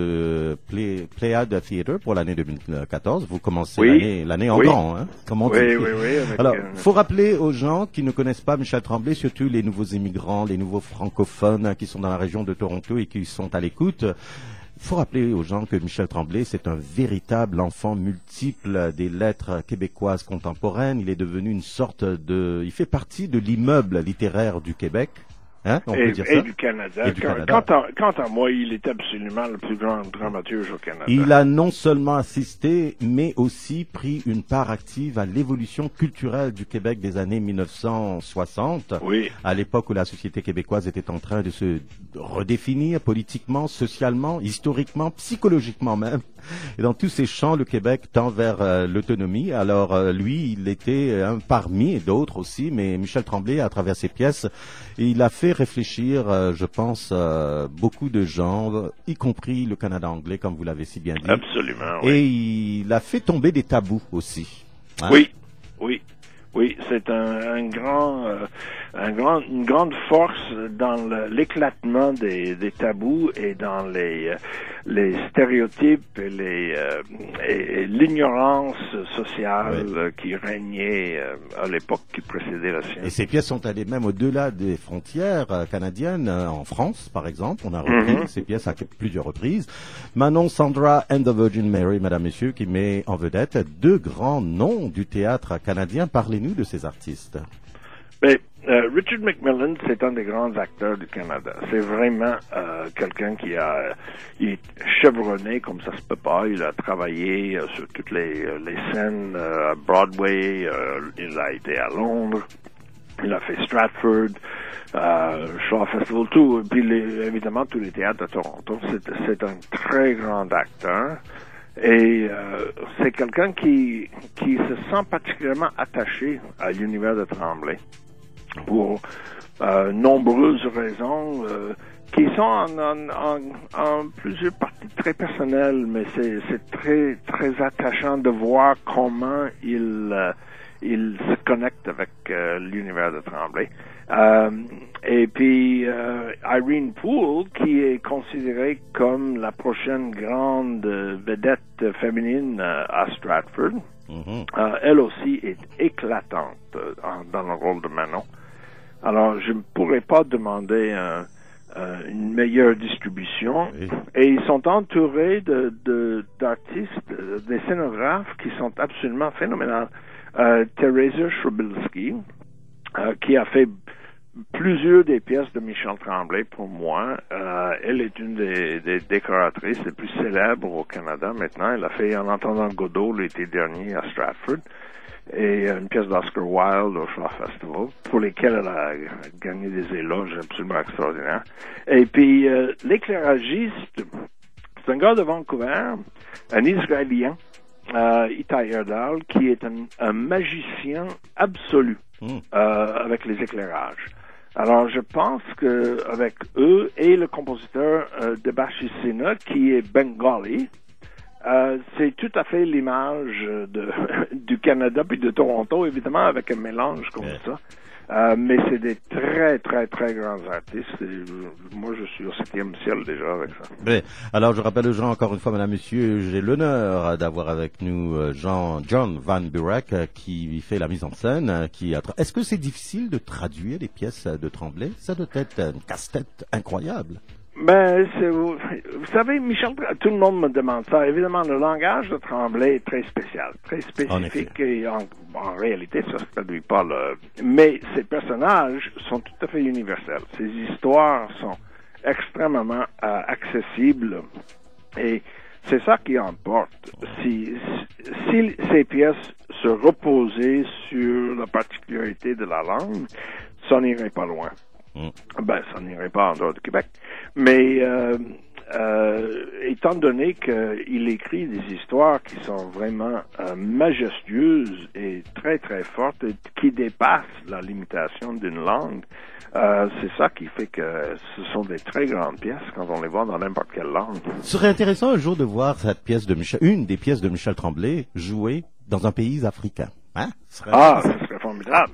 de Play, Pléiade Theatre pour l'année deux mille quatorze. Vous commencez oui. l'année, l'année en oui. grand, hein, comme on oui, dit. Oui, oui, avec Alors, euh... faut rappeler aux gens qui ne connaissent pas Michel Tremblay, surtout les nouveaux immigrants, les nouveaux francophones qui sont dans la région de Toronto et qui sont à l'écoute. Il faut rappeler aux gens que Michel Tremblay, c'est un véritable enfant multiple des lettres québécoises contemporaines. Il est devenu une sorte de... Il fait partie de l'immeuble littéraire du Québec. Hein, on et, peut dire et ça. du Canada. Et du Quant, Canada. Quant, à, quant à moi, il est absolument le plus grand dramaturge au Canada. Il a non seulement assisté, mais aussi pris une part active à l'évolution culturelle du Québec des années mille neuf cent soixante, oui. à l'époque où la société québécoise était en train de se redéfinir politiquement, socialement, historiquement, psychologiquement même. Et dans tous ces champs, le Québec tend vers euh, l'autonomie. Alors euh, lui, il était un parmi d'autres aussi, mais Michel Tremblay, à travers ses pièces, il a fait réfléchir, euh, je pense, euh, beaucoup de gens, y compris le Canada anglais, comme vous l'avez si bien dit. Absolument, oui. Et il a fait tomber des tabous aussi. Hein? Oui, oui. Oui, c'est un, un grand, euh, un grand, une grande force dans le, l'éclatement des, des tabous et dans les, les stéréotypes et, les, euh, et, et l'ignorance sociale oui. qui régnait euh, à l'époque qui précédait la sienne. Et ces pièces sont allées même au-delà des frontières euh, canadiennes. En France, par exemple, on a repris mm-hmm. ces pièces à plusieurs reprises. Manon Sandra and the Virgin Mary, Madame, Monsieur, qui met en vedette deux grands noms du théâtre canadien. Parlez-nous de ces artistes. Ben, euh, Richard McMillan, c'est un des grands acteurs du Canada. C'est vraiment euh, quelqu'un qui a, il est chevronné comme ça se peut pas. Il a travaillé euh, sur toutes les, les scènes euh, à Broadway. Euh, il a été à Londres. Il a fait Stratford, euh, Shaw Festival, tout. Puis les, évidemment tous les théâtres de Toronto. C'est, c'est un très grand acteur. Et euh, c'est quelqu'un qui qui se sent particulièrement attaché à l'univers de Tremblay pour euh, nombreuses raisons euh, qui sont en, en, en, en plusieurs parties très personnelles, mais c'est, c'est très très attachant de voir comment il euh, il se connecte avec euh, l'univers de Tremblay. Euh, et puis euh, Irene Poole, qui est considérée comme la prochaine grande vedette féminine euh, à Stratford, mm-hmm. euh, elle aussi est éclatante euh, dans le rôle de Manon. Alors, je ne pourrais pas demander un, euh, une meilleure distribution. Oui. Et ils sont entourés de, de, d'artistes, euh, des scénographes qui sont absolument phénoménales. Euh, Teresa Shrubelski, euh, qui a fait plusieurs des pièces de Michel Tremblay pour moi. Euh, elle est une des, des décoratrices les plus célèbres au Canada maintenant. Elle a fait En entendant Godot l'été dernier à Stratford et une pièce d'Oscar Wilde au Shaw Festival pour lesquelles elle a gagné des éloges absolument extraordinaires. Et puis euh, l'éclairagiste, c'est un gars de Vancouver, un Israélien, euh, Itai Erdal, qui est un, un magicien absolu mm. euh, avec les éclairages. Alors, je pense que avec eux et le compositeur euh, Debashi Sina, qui est bengali, euh, c'est tout à fait l'image de, du Canada puis de Toronto, évidemment, avec un mélange comme yeah. ça. Euh, mais c'est des très, très, très grands artistes. Et moi, je suis au septième ciel déjà avec ça. Mais, alors, je rappelle aux gens, encore une fois, madame, monsieur, j'ai l'honneur d'avoir avec nous Jean, John Van Burak, qui fait la mise en scène. Qui a tra... Est-ce que c'est difficile de traduire les pièces de Tremblay? Ça doit être une casse-tête incroyable. Ben, c'est, vous, vous savez, Michel, tout le monde me demande ça. Évidemment, le langage de Tremblay est très spécial, très spécifique, et en, en réalité, ça ne se traduit pas. Le... Mais ces personnages sont tout à fait universels. Ces histoires sont extrêmement euh, accessibles, et c'est ça qui importe. Si, si ces pièces se reposaient sur la particularité de la langue, ça n'irait pas loin. Ben, ça n'irait pas en dehors du Québec. Mais euh, euh, étant donné qu'il écrit des histoires qui sont vraiment euh, majestueuses et très, très fortes, qui dépassent la limitation d'une langue, euh, c'est ça qui fait que ce sont des très grandes pièces quand on les voit dans n'importe quelle langue. Ce serait intéressant un jour de voir cette pièce de Michel, une des pièces de Michel Tremblay jouée dans un pays africain. Hein? Ce serait ah, ce serait formidable.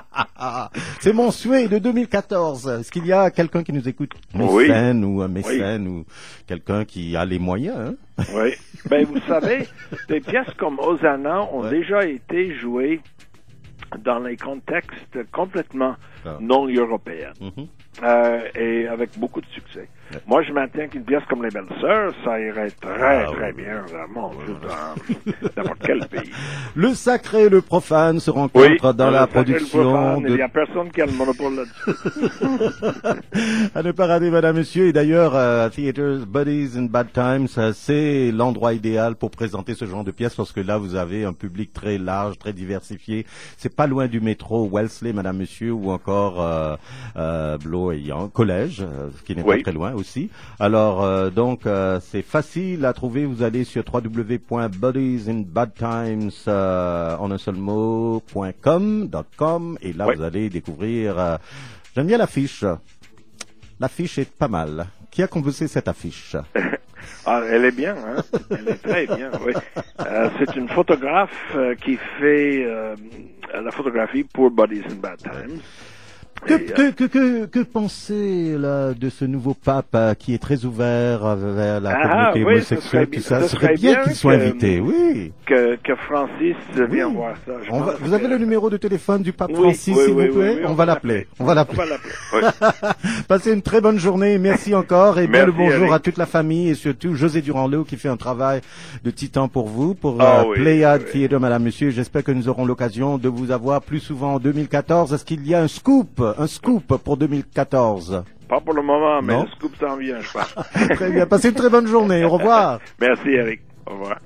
C'est mon souhait de deux mille quatorze. Est-ce qu'il y a quelqu'un qui nous écoute? Mécène oui. ou un mécène oui. ou quelqu'un qui a les moyens, hein? Oui. Ben, vous savez, des pièces comme Hosanna ont ouais. déjà été jouées dans les contextes complètement ah. non européens. Mm-hmm. Euh, et avec beaucoup de succès. Ouais. Moi, je maintiens qu'une pièce comme Les Belles Sœurs, ça irait très, ah, très ouais. bien, vraiment, dans n'importe quel pays. Le sacré et le profane se rencontrent oui, dans la production. De... Il n'y a personne qui a le monopole là-dessus. À ne pas rater, madame, monsieur. Et d'ailleurs, uh, Theaters, Buddies in Bad Times, uh, c'est l'endroit idéal pour présenter ce genre de pièces parce que là, vous avez un public très large, très diversifié. C'est pas loin du métro Wellesley, madame, monsieur, ou encore euh, euh, Blow et Young, collège, euh, ce qui n'est oui. pas très loin aussi. Alors, euh, donc, euh, c'est facile à trouver. Vous allez sur w w w point buddies in bad times euh, en un seul mot point com, .com, et là, oui. vous allez découvrir... Euh, j'aime bien l'affiche. L'affiche est pas mal. Qui a composé cette affiche? Ah, elle est bien, hein? Elle est très bien, oui. Euh, c'est une photographe euh, qui fait euh, la photographie pour Buddies in Bad Times. Que, et, que, euh, que, que, que penser là, de ce nouveau pape euh, qui est très ouvert vers la ah, communauté oui, homosexuelle, tout ça? Ce serait bien, bien qu'il soit invité, oui. Que, que Francis oui. vienne voir ça. On va, vous que... avez le numéro de téléphone du pape oui, Francis, oui, s'il oui, vous plaît? Oui, oui, on, on va l'appeler. On va l'appeler. On va l'appeler. Oui. Passez une très bonne journée. Merci encore. Et bien le bonjour Eric. à toute la famille et surtout José Durand-Léo qui fait un travail de titan pour vous, pour oh, euh, oui, Pléiade oui. Theater, madame, monsieur. J'espère que nous aurons l'occasion de vous avoir plus souvent en deux mille quatorze. Est-ce qu'il y a un scoop, un scoop pour deux mille quatorze? Pas pour le moment, mais non? le scoop s'en vient, je pense. Très bien. Passez une très bonne journée. Au revoir. Merci, Eric. Au revoir.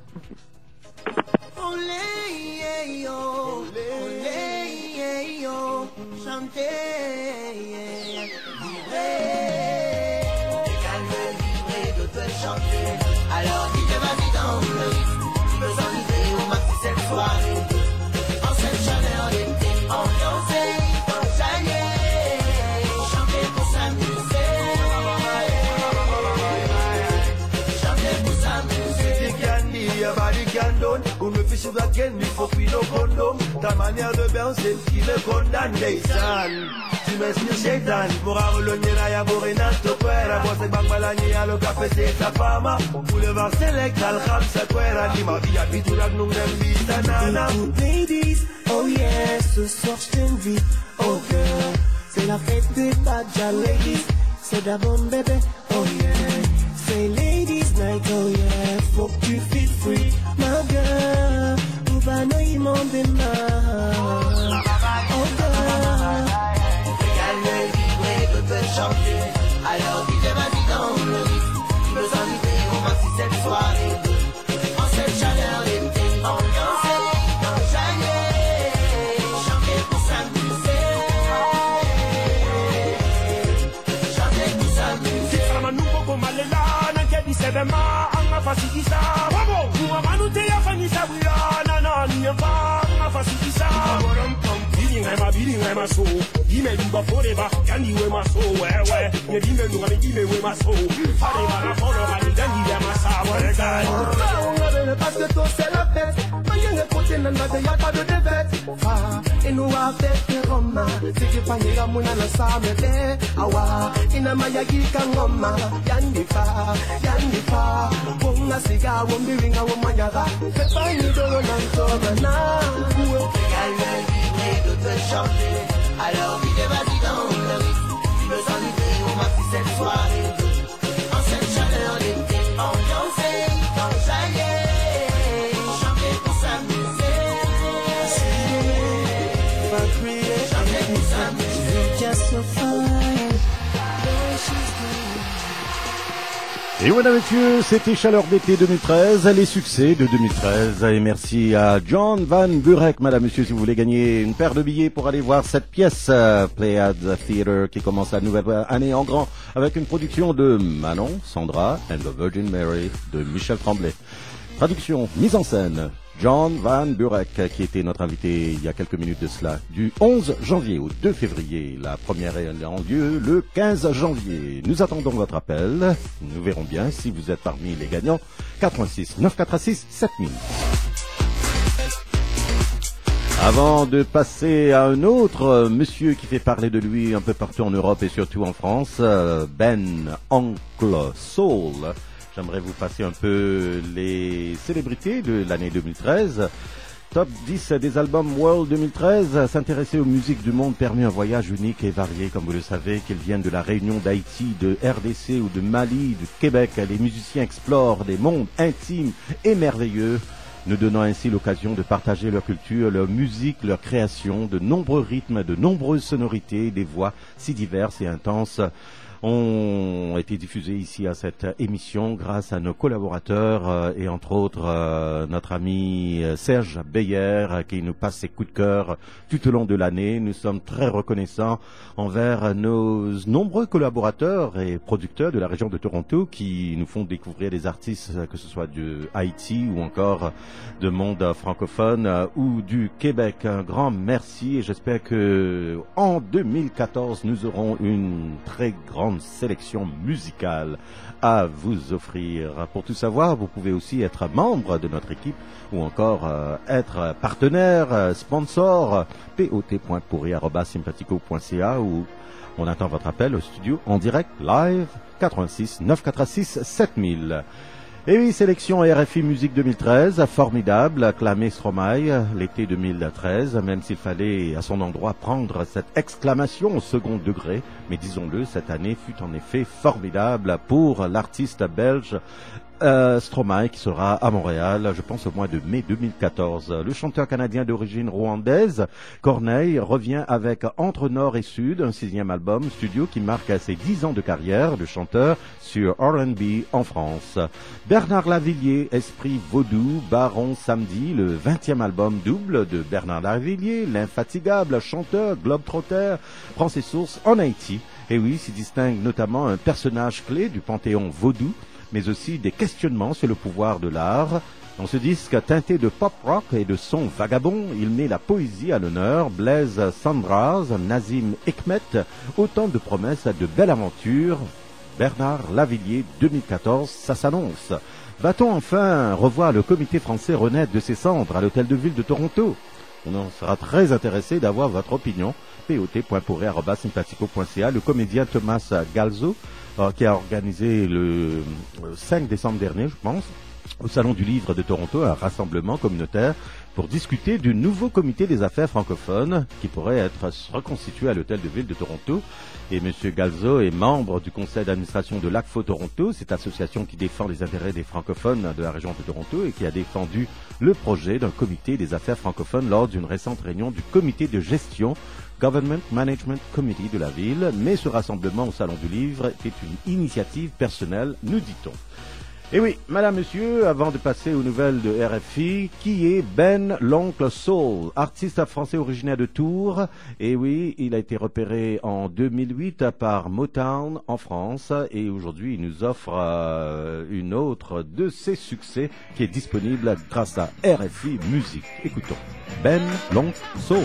Alors dis-le, vas-y dans le rythme, tu veux s'enivrer au maxi cette soirée. En cette chaleur d'été, ambiancée, enjaillée, chanter pour s'amuser. Chanter pour s'amuser. You can be your body can done. Who me fish sugar can be fuck with no condom. Ta manière de bouncer qui me condamne, Neysan. Tu m'inspires Shaitan, pourra relogner la yaborina, toquera, moi c'est bangbalani, à le café c'est ta fama, boulevard select, al-kham, sa quera, ni ma vie, habitude, nous n'aime pas, nana. Ladies, oh yeah, ce soir je t'invite, oh girl, c'est la fête des Badja ladies, c'est la bonne bébé, oh yeah, c'est ladies night, oh yeah, faut que tu feel free, ma girl, ou va nous y monter ma, oh girl. Chanter. Alors dis-le, vas-y dans le rythme, tu veux s'enivrer au maxi cette soirée. En cette chaleur d'été, ambiancée, enjaillée, chanter pour s'amuser. Chanter pour s'amuser. Sama nuko komalela, nankedi sebema, anga fasikisa. Wabo, muwa manute ya fanisa buya, nana nyempa, anga fasikisa. I'm beating my soul. You may be forever, can you wear my soul? Where, where? You didn't know what you may wear my soul. Allez, ma follow my identity, ma savoir. Parce que toi c'est la fête, ma yenge côté nan ba de yaka de debet. Ah, et nous a fait Roma, c'est que panyega muna na samete. Awa, ina mayagi kangoma, yandifa, yandifa. Wonga siga, wombi winga womanyaga. Fais pas une dolo nan tomana. De te chanter, alors dis-le, vas-y dans le rythme, tu veux s'enivrer au maxi cette soirée. En cette chaleur d'été, ambiancée, enjaillée, chanter pour s'amuser. Chanter pour s'amuser. Just so fine. Et mesdames et messieurs, c'était Chaleur d'été deux mille treize, les succès de deux mille treize. Et merci à John Van Burek, madame, monsieur, si vous voulez gagner une paire de billets pour aller voir cette pièce, uh, Pléiades Theatre, qui commence la nouvelle année en grand, avec une production de Manon, Sandra and the Virgin Mary de Michel Tremblay. Traduction, mise en scène, John Van Burek, qui était notre invité il y a quelques minutes de cela, du onze janvier au deux février. La première est en lieu le quinze janvier. Nous attendons votre appel. Nous verrons bien si vous êtes parmi les gagnants. quatre-vingt-six neuf cent quatre-vingt-six sept mille. Avant de passer à un autre euh, monsieur qui fait parler de lui un peu partout en Europe et surtout en France, euh, Ben Oncle Soul. J'aimerais vous passer un peu les célébrités de l'année deux mille treize. Top dix des albums World deux mille treize. S'intéresser aux musiques du monde permet un voyage unique et varié, comme vous le savez, qu'ils viennent de la Réunion, d'Haïti, de R D C ou de Mali, du Québec. Les musiciens explorent des mondes intimes et merveilleux, nous donnant ainsi l'occasion de partager leur culture, leur musique, leur création, de nombreux rythmes, de nombreuses sonorités, des voix si diverses et intenses ont été diffusés ici à cette émission grâce à nos collaborateurs euh, et entre autres euh, notre ami Serge Beyer euh, qui nous passe ses coups de cœur tout au long de l'année. Nous sommes très reconnaissants envers nos nombreux collaborateurs et producteurs de la région de Toronto qui nous font découvrir des artistes, que ce soit de Haïti ou encore de monde francophone euh, ou du Québec. Un grand merci et j'espère que en deux mille quatorze nous aurons une très grande sélection musicale à vous offrir. Pour tout savoir, vous pouvez aussi être membre de notre équipe ou encore euh, être partenaire, euh, sponsor, pot.pourri arobase sympathico point c a ou on attend votre appel au studio en direct live quatre-vingt-six neuf cent quatre-vingt-six sept mille. Et oui, sélection R F I Musique deux mille treize, formidable, acclamé Stromae l'été deux mille treize, même s'il fallait à son endroit prendre cette exclamation au second degré. Mais disons-le, cette année fut en effet formidable pour l'artiste belge Euh, Stromae qui sera à Montréal, je pense au mois de mai deux mille quatorze. Le chanteur canadien d'origine rwandaise, Corneille, revient avec Entre Nord et Sud, un sixième album studio qui marque ses dix ans de carrière de chanteur sur R and B en France. Bernard Lavillier, Esprit Vaudou, Baron Samedi, le vingtième album double de Bernard Lavillier, l'infatigable chanteur globetrotter, prend ses sources en Haïti. Et oui, s'y distingue notamment un personnage clé du panthéon vaudou, mais aussi des questionnements sur le pouvoir de l'art. Dans ce disque teinté de pop rock et de sons vagabonds, il met la poésie à l'honneur, Blaise Sandras, Nazim Hikmet, autant de promesses de belles aventures. Bernard Lavillier deux mille quatorze, ça s'annonce. Va-t-on enfin revoir le comité français renaître de ses cendres à l'hôtel de ville de Toronto? On en sera très intéressé d'avoir votre opinion. pot.pourri arobase sympathico point c a. Le comédien Thomas Galzo, euh, qui a organisé le cinq décembre dernier, je pense, au Salon du Livre de Toronto, un rassemblement communautaire pour discuter du nouveau comité des affaires francophones qui pourrait être reconstitué à l'hôtel de ville de Toronto. Et M. Galzo est membre du conseil d'administration de l'ACFO Toronto, cette association qui défend les intérêts des francophones de la région de Toronto et qui a défendu le projet d'un comité des affaires francophones lors d'une récente réunion du comité de gestion Government Management Committee de la ville. Mais ce rassemblement au Salon du Livre est une initiative personnelle, nous dit-on. Et oui, madame, monsieur, avant de passer aux nouvelles de R F I, qui est Ben l'Oncle Soul, artiste français originaire de Tours? Et oui, il a été repéré en deux mille huit par Motown en France et aujourd'hui il nous offre euh, une autre de ses succès qui est disponible grâce à R F I Musique. Écoutons, Ben l'Oncle Soul.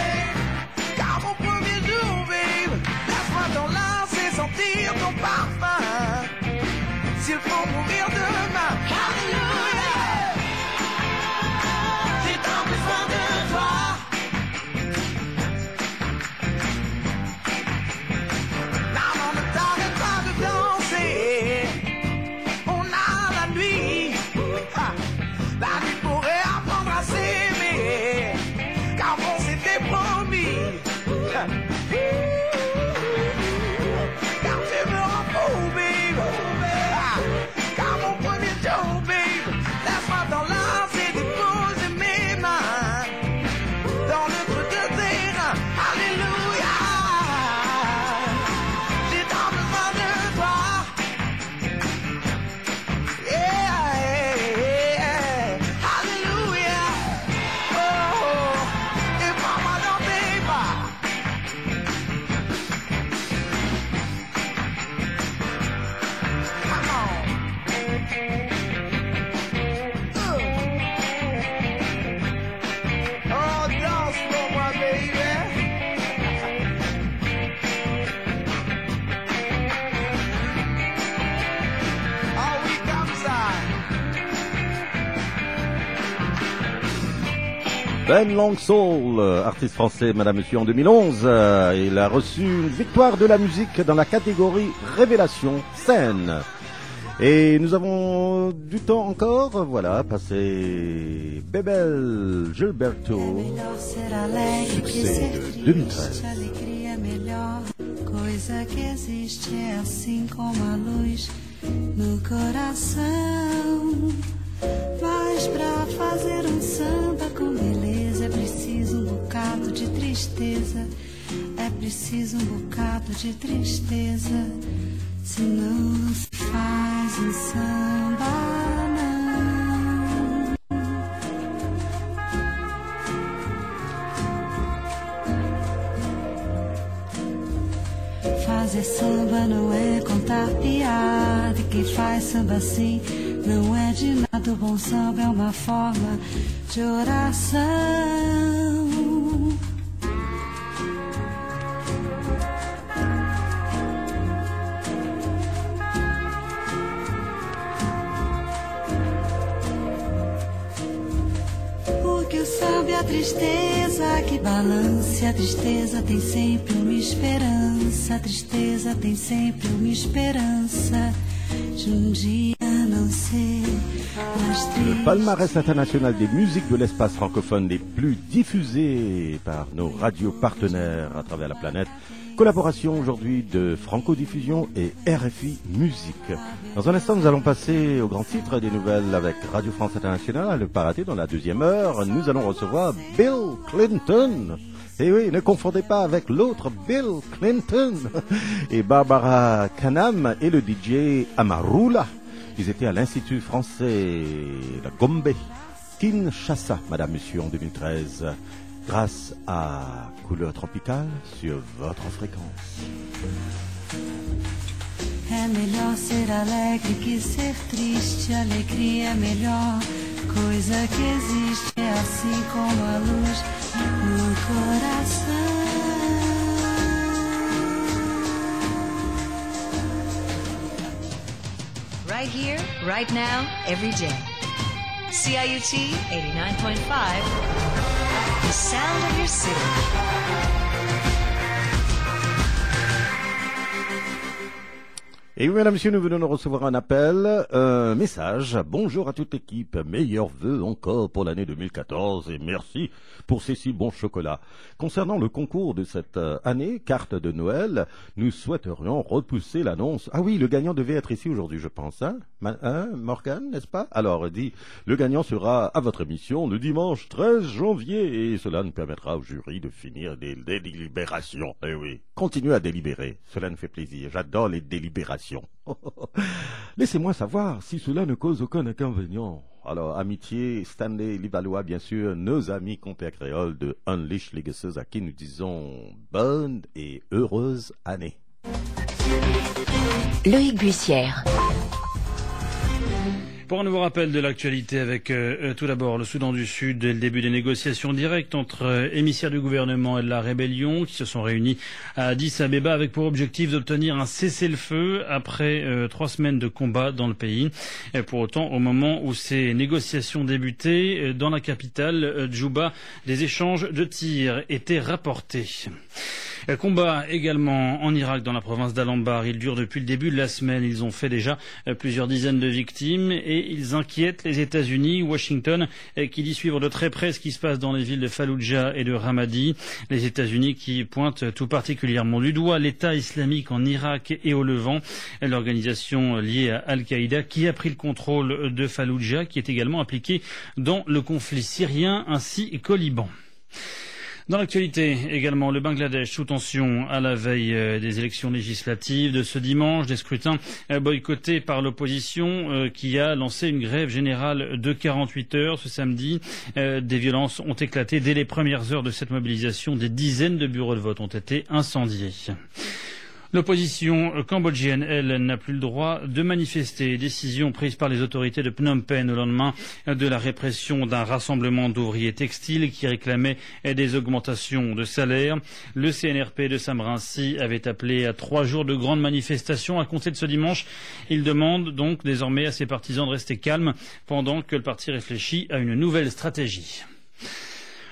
Car mon premier jour, babe, laisse-moi t'enlacer, sentir ton parfum. Ben Longsoul, artiste français, madame, monsieur, en deux mille onze. Euh, il a reçu une victoire de la musique dans la catégorie Révélation scène. Et nous avons du temps encore, voilà, passé Bebel Gilberto, succès de deux mille treize. Coisa que existe é assim como a luz no coração. Mas pra fazer um samba com beleza é preciso um bocado de tristeza. É preciso um bocado de tristeza. Senão não se faz um samba, não. Fazer samba não é contar piada. E quem faz samba assim não é de nada. O bom samba é uma forma de oração. Porque o samba é a tristeza que balança. A tristeza tem sempre uma esperança. A tristeza tem sempre uma esperança de um dia não ser mais triste. Le palmarès international des musiques de l'espace francophone les plus diffusées par nos radios partenaires à travers la planète. Collaboration aujourd'hui de Franco Diffusion et R F I Musique. Dans un instant, nous allons passer au grand titre des nouvelles avec Radio France Internationale. À ne pas rater, dans la deuxième heure, nous allons recevoir Bill Clinton. Et oui, ne confondez pas avec l'autre Bill Clinton et Barbara Kanam et le D J Amarula. Ils étaient à l'Institut français, la Gombe, Kinshasa, madame, monsieur, en deux mille treize. Grâce à Couleur Tropicale sur votre fréquence. É melhor ser alegre que ser triste. Alegria é melhor coisa que existe. É assim como a luz no coração. Right here, right now, every day. C I U T eighty-nine point five, the sound of your city. Et oui, mesdames, messieurs, nous venons de recevoir un appel, un message. Bonjour à toute l'équipe, meilleurs vœux encore pour l'année deux mille quatorze et merci pour ces si bons chocolats. Concernant le concours de cette année, carte de Noël, nous souhaiterions repousser l'annonce. Ah oui, le gagnant devait être ici aujourd'hui, je pense, hein, hein Morgane, n'est-ce pas? Alors, dit, le gagnant sera à votre émission le dimanche treize janvier et cela nous permettra au jury de finir des, des délibérations. Eh oui, continuez à délibérer, cela nous fait plaisir, j'adore les délibérations. Laissez-moi savoir si cela ne cause aucun inconvénient. Alors, amitié, Stanley Livalois, bien sûr, nos amis compères créoles de Unleash les Guesseuses à qui nous disons bonne et heureuse année. Loïc Bussière. Pour un nouveau rappel de l'actualité avec euh, tout d'abord le Soudan du Sud et le début des négociations directes entre euh, émissaires du gouvernement et de la rébellion qui se sont réunis à Addis Abeba avec pour objectif d'obtenir un cessez-le-feu après euh, trois semaines de combat dans le pays. Et pour autant, au moment où ces négociations débutaient, euh, dans la capitale, euh, Djouba, des échanges de tirs étaient rapportés. Euh, combat également en Irak dans la province d'Al-Anbar. Il dure depuis le début de la semaine. Ils ont fait déjà euh, plusieurs dizaines de victimes et ils inquiètent les États-Unis. Washington euh, qui dit suivre de très près ce qui se passe dans les villes de Fallujah et de Ramadi. Les États-Unis qui pointent tout particulièrement du doigt l'État islamique en Irak et au Levant. L'organisation liée à Al-Qaïda qui a pris le contrôle de Fallujah, qui est également impliquée dans le conflit syrien ainsi qu'au Liban. Dans l'actualité également, le Bangladesh sous tension à la veille des élections législatives de ce dimanche, des scrutins boycottés par l'opposition qui a lancé une grève générale de quarante-huit heures ce samedi. Des violences ont éclaté dès les premières heures de cette mobilisation. Des dizaines de bureaux de vote ont été incendiés. L'opposition cambodgienne, elle, n'a plus le droit de manifester. Décision prise par les autorités de Phnom Penh au lendemain de la répression d'un rassemblement d'ouvriers textiles qui réclamait des augmentations de salaire. Le C N R P de Sam Rainsy avait appelé à trois jours de grandes manifestations à compter de ce dimanche. Il demande donc désormais à ses partisans de rester calmes pendant que le parti réfléchit à une nouvelle stratégie.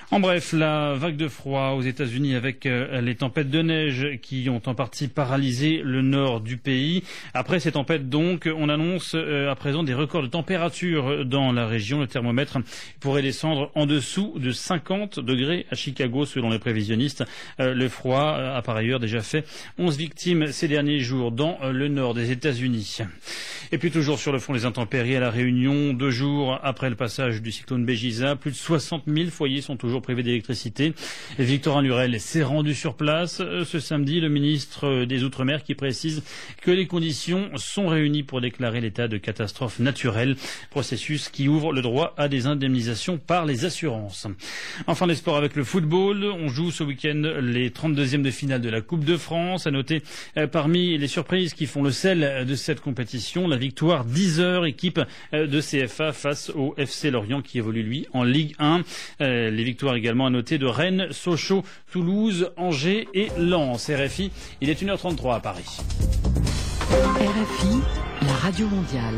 En bref, la vague de froid aux États-Unis avec euh, les tempêtes de neige qui ont en partie paralysé le nord du pays. Après ces tempêtes, donc, on annonce euh, à présent des records de température dans la région. Le thermomètre pourrait descendre en dessous de cinquante degrés à Chicago, selon les prévisionnistes. Euh, le froid a par ailleurs déjà fait onze victimes ces derniers jours dans euh, le nord des États-Unis. Et puis toujours sur le fond des intempéries à La Réunion, deux jours après le passage du cyclone Béjiza, plus de soixante mille foyers sont toujours privés d'électricité. Victorin Lurel s'est rendu sur place ce samedi, le ministre des Outre-mer qui précise que les conditions sont réunies pour déclarer l'état de catastrophe naturelle, processus qui ouvre le droit à des indemnisations par les assurances. Enfin, les sports avec le football. On joue ce week-end les trente-deuxièmes de finale de la Coupe de France. À noter euh, parmi les surprises qui font le sel de cette compétition, la victoire dix heures équipe euh, de C F A face au F C Lorient qui évolue lui en Ligue un. Euh, les victoires également à noter de Rennes, Sochaux, Toulouse, Angers et Lens. R F I, il est une heure trente-trois à Paris. R F I, la radio mondiale.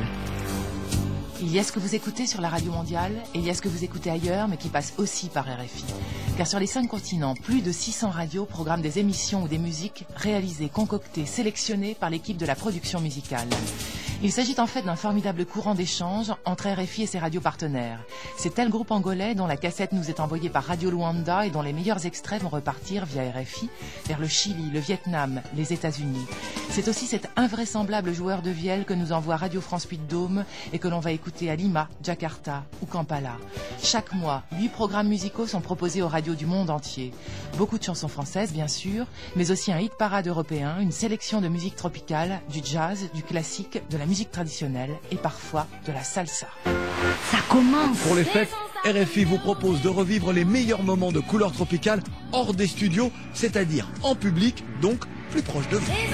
Il y a ce que vous écoutez sur la radio mondiale et il y a ce que vous écoutez ailleurs mais qui passe aussi par R F I. Car sur les cinq continents, plus de six cents radios programment des émissions ou des musiques réalisées, concoctées, sélectionnées par l'équipe de la production musicale. Il s'agit en fait d'un formidable courant d'échange entre R F I et ses radios partenaires. C'est tel groupe angolais dont la cassette nous est envoyée par Radio Luanda et dont les meilleurs extraits vont repartir via R F I vers le Chili, le Vietnam, les États-Unis. C'est aussi cet invraisemblable joueur de vielle que nous envoie Radio France Puy-de-Dôme et que l'on va écouter à Lima, Jakarta ou Kampala. Chaque mois, huit programmes musicaux sont proposés aux radios du monde entier. Beaucoup de chansons françaises, bien sûr, mais aussi un hit parade européen, une sélection de musique tropicale, du jazz, du classique, de la musique traditionnelle et parfois de la salsa. Ça commence. Pour les fêtes, R F I vous propose de revivre les meilleurs moments de Couleurs Tropicales hors des studios, c'est-à-dire en public, donc plus proche de vous.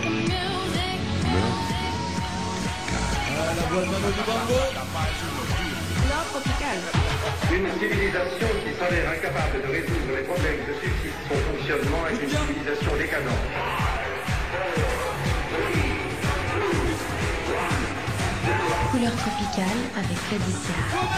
La voix de Mano du Bango. Couleurs Tropicales. Une civilisation qui s'avère incapable de résoudre les problèmes que suscite son fonctionnement est une civilisation décadente. Couleurs Tropicales avec Laetitia.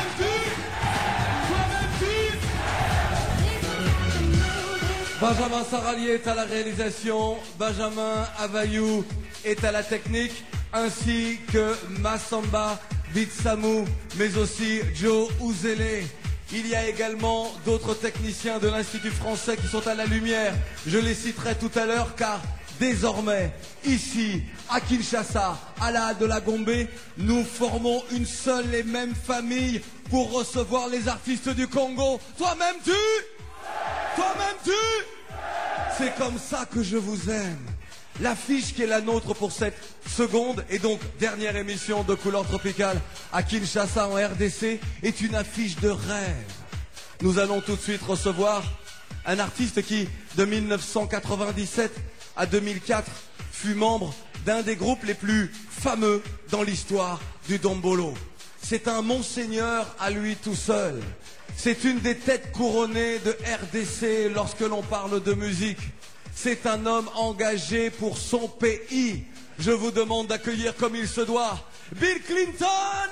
Benjamin Saralier est à la réalisation, Benjamin Avayou est à la technique, ainsi que Massamba Vitsamou, mais aussi Joe Ouzele. Il y a également d'autres techniciens de l'Institut français qui sont à la lumière. Je les citerai tout à l'heure car désormais, ici, à Kinshasa, à la halle de la Gombe, nous formons une seule et même famille pour recevoir les artistes du Congo. Toi-même tu Toi-même tu C'est comme ça que je vous aime. L'affiche qui est la nôtre pour cette seconde et donc dernière émission de Couleurs Tropicales à Kinshasa en R D C est une affiche de rêve. Nous allons tout de suite recevoir un artiste qui, de mille neuf cent quatre-vingt-dix-sept à deux mille quatre, fut membre d'un des groupes les plus fameux dans l'histoire du Dombolo. C'est un monseigneur à lui tout seul. C'est une des têtes couronnées de R D C lorsque l'on parle de musique. C'est un homme engagé pour son pays. Je vous demande d'accueillir comme il se doit Bill Clinton.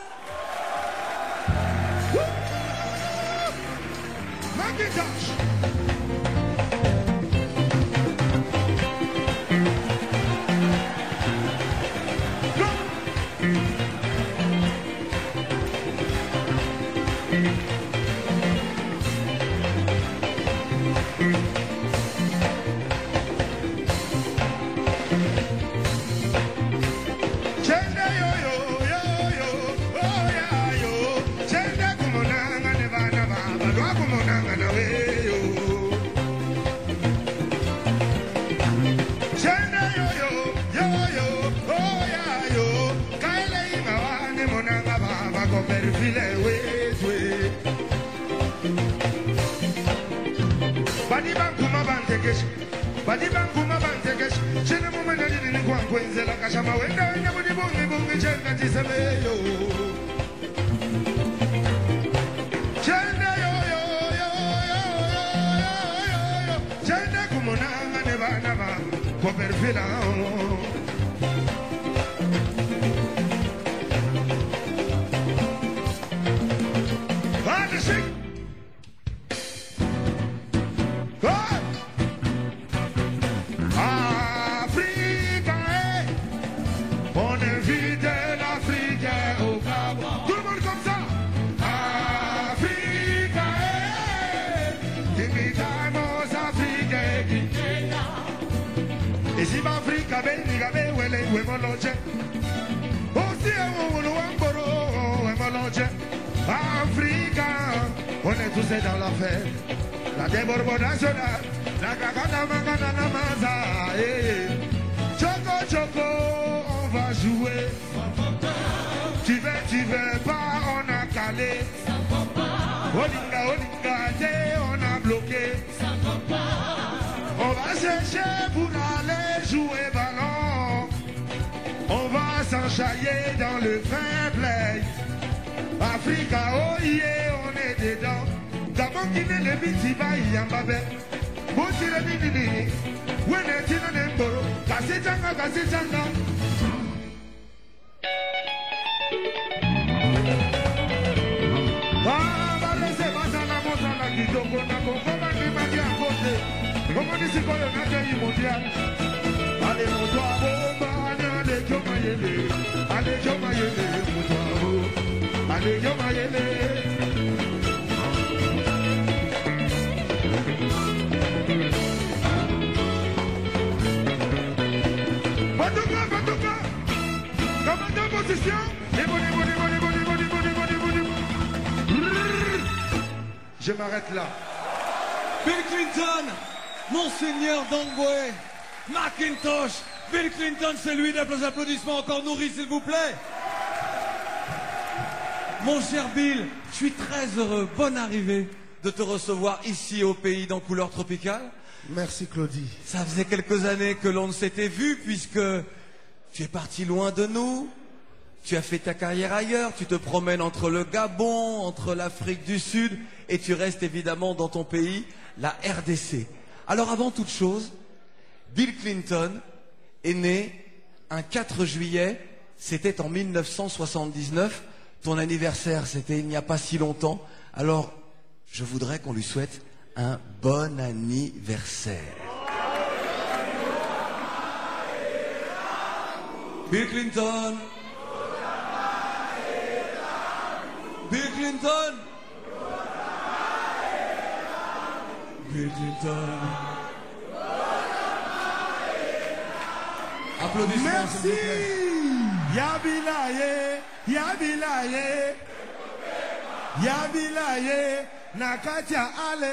Macintosh. Badi banguma bantekesh chene mumena dini kwa kwenzela kashama wenda wenda budi bungi bungi chenda jisemeyo chenda yo yo yo yo yo yo yo chenda kumonanga ne bana ba ko perfila Badi shik Ezima Afrika bendiga bewele wemoloje. Osi ewolo wamboro wemoloje. Africa, on est tous dans la fête. La déborbo nationale, la cagada magana namaza. Choco choco, on va jouer. Tu veux, tu veux pas, on a calé. Olinga, olinga, on a bloqué. On va chercher pour aller jouer ballon. On va s'enchailler dans le fair play. Africa, oh yeah, on est dedans. Gabon qui n'est le biti ba yambabe. Bouti le bidini. Wene tina nemboro. Kasi changa, kasi changa. Ah, balese basana mosana kitoko na koko bandi magi à côté. Comment dit-il qu'on a gagné mondial? Allez, mon doigt, bomba, allez, joma yele. Allez, joma yele, mon doigt, allez, joma yele. Batuka, batuka. Commandant en position. Déboni, boni, boni, boni, boni, boni, boni, boni. Je m'arrête là. Bill Clinton, Monseigneur Dongwe, Macintosh. Bill Clinton, c'est lui. Des applaudissements encore nourris, s'il vous plaît. Mon cher Bill, je suis très heureux, bonne arrivée, de te recevoir ici au pays dans Couleur Tropicale. Merci Claudie. Ça faisait quelques années que l'on ne s'était vu puisque tu es parti loin de nous, tu as fait ta carrière ailleurs, tu te promènes entre le Gabon, entre l'Afrique du Sud et tu restes évidemment dans ton pays, la R D C. Alors avant toute chose, Bill Clinton est né un quatre juillet, c'était en mille neuf cent soixante-dix-neuf. Ton anniversaire, c'était il n'y a pas si longtemps. Alors, je voudrais qu'on lui souhaite un bon anniversaire. Bill Clinton. Bill Clinton. Bill Clinton. Applaudissements. Merci. Yabilaye, Yabilaye, Yabilaye, Nakatia Ale.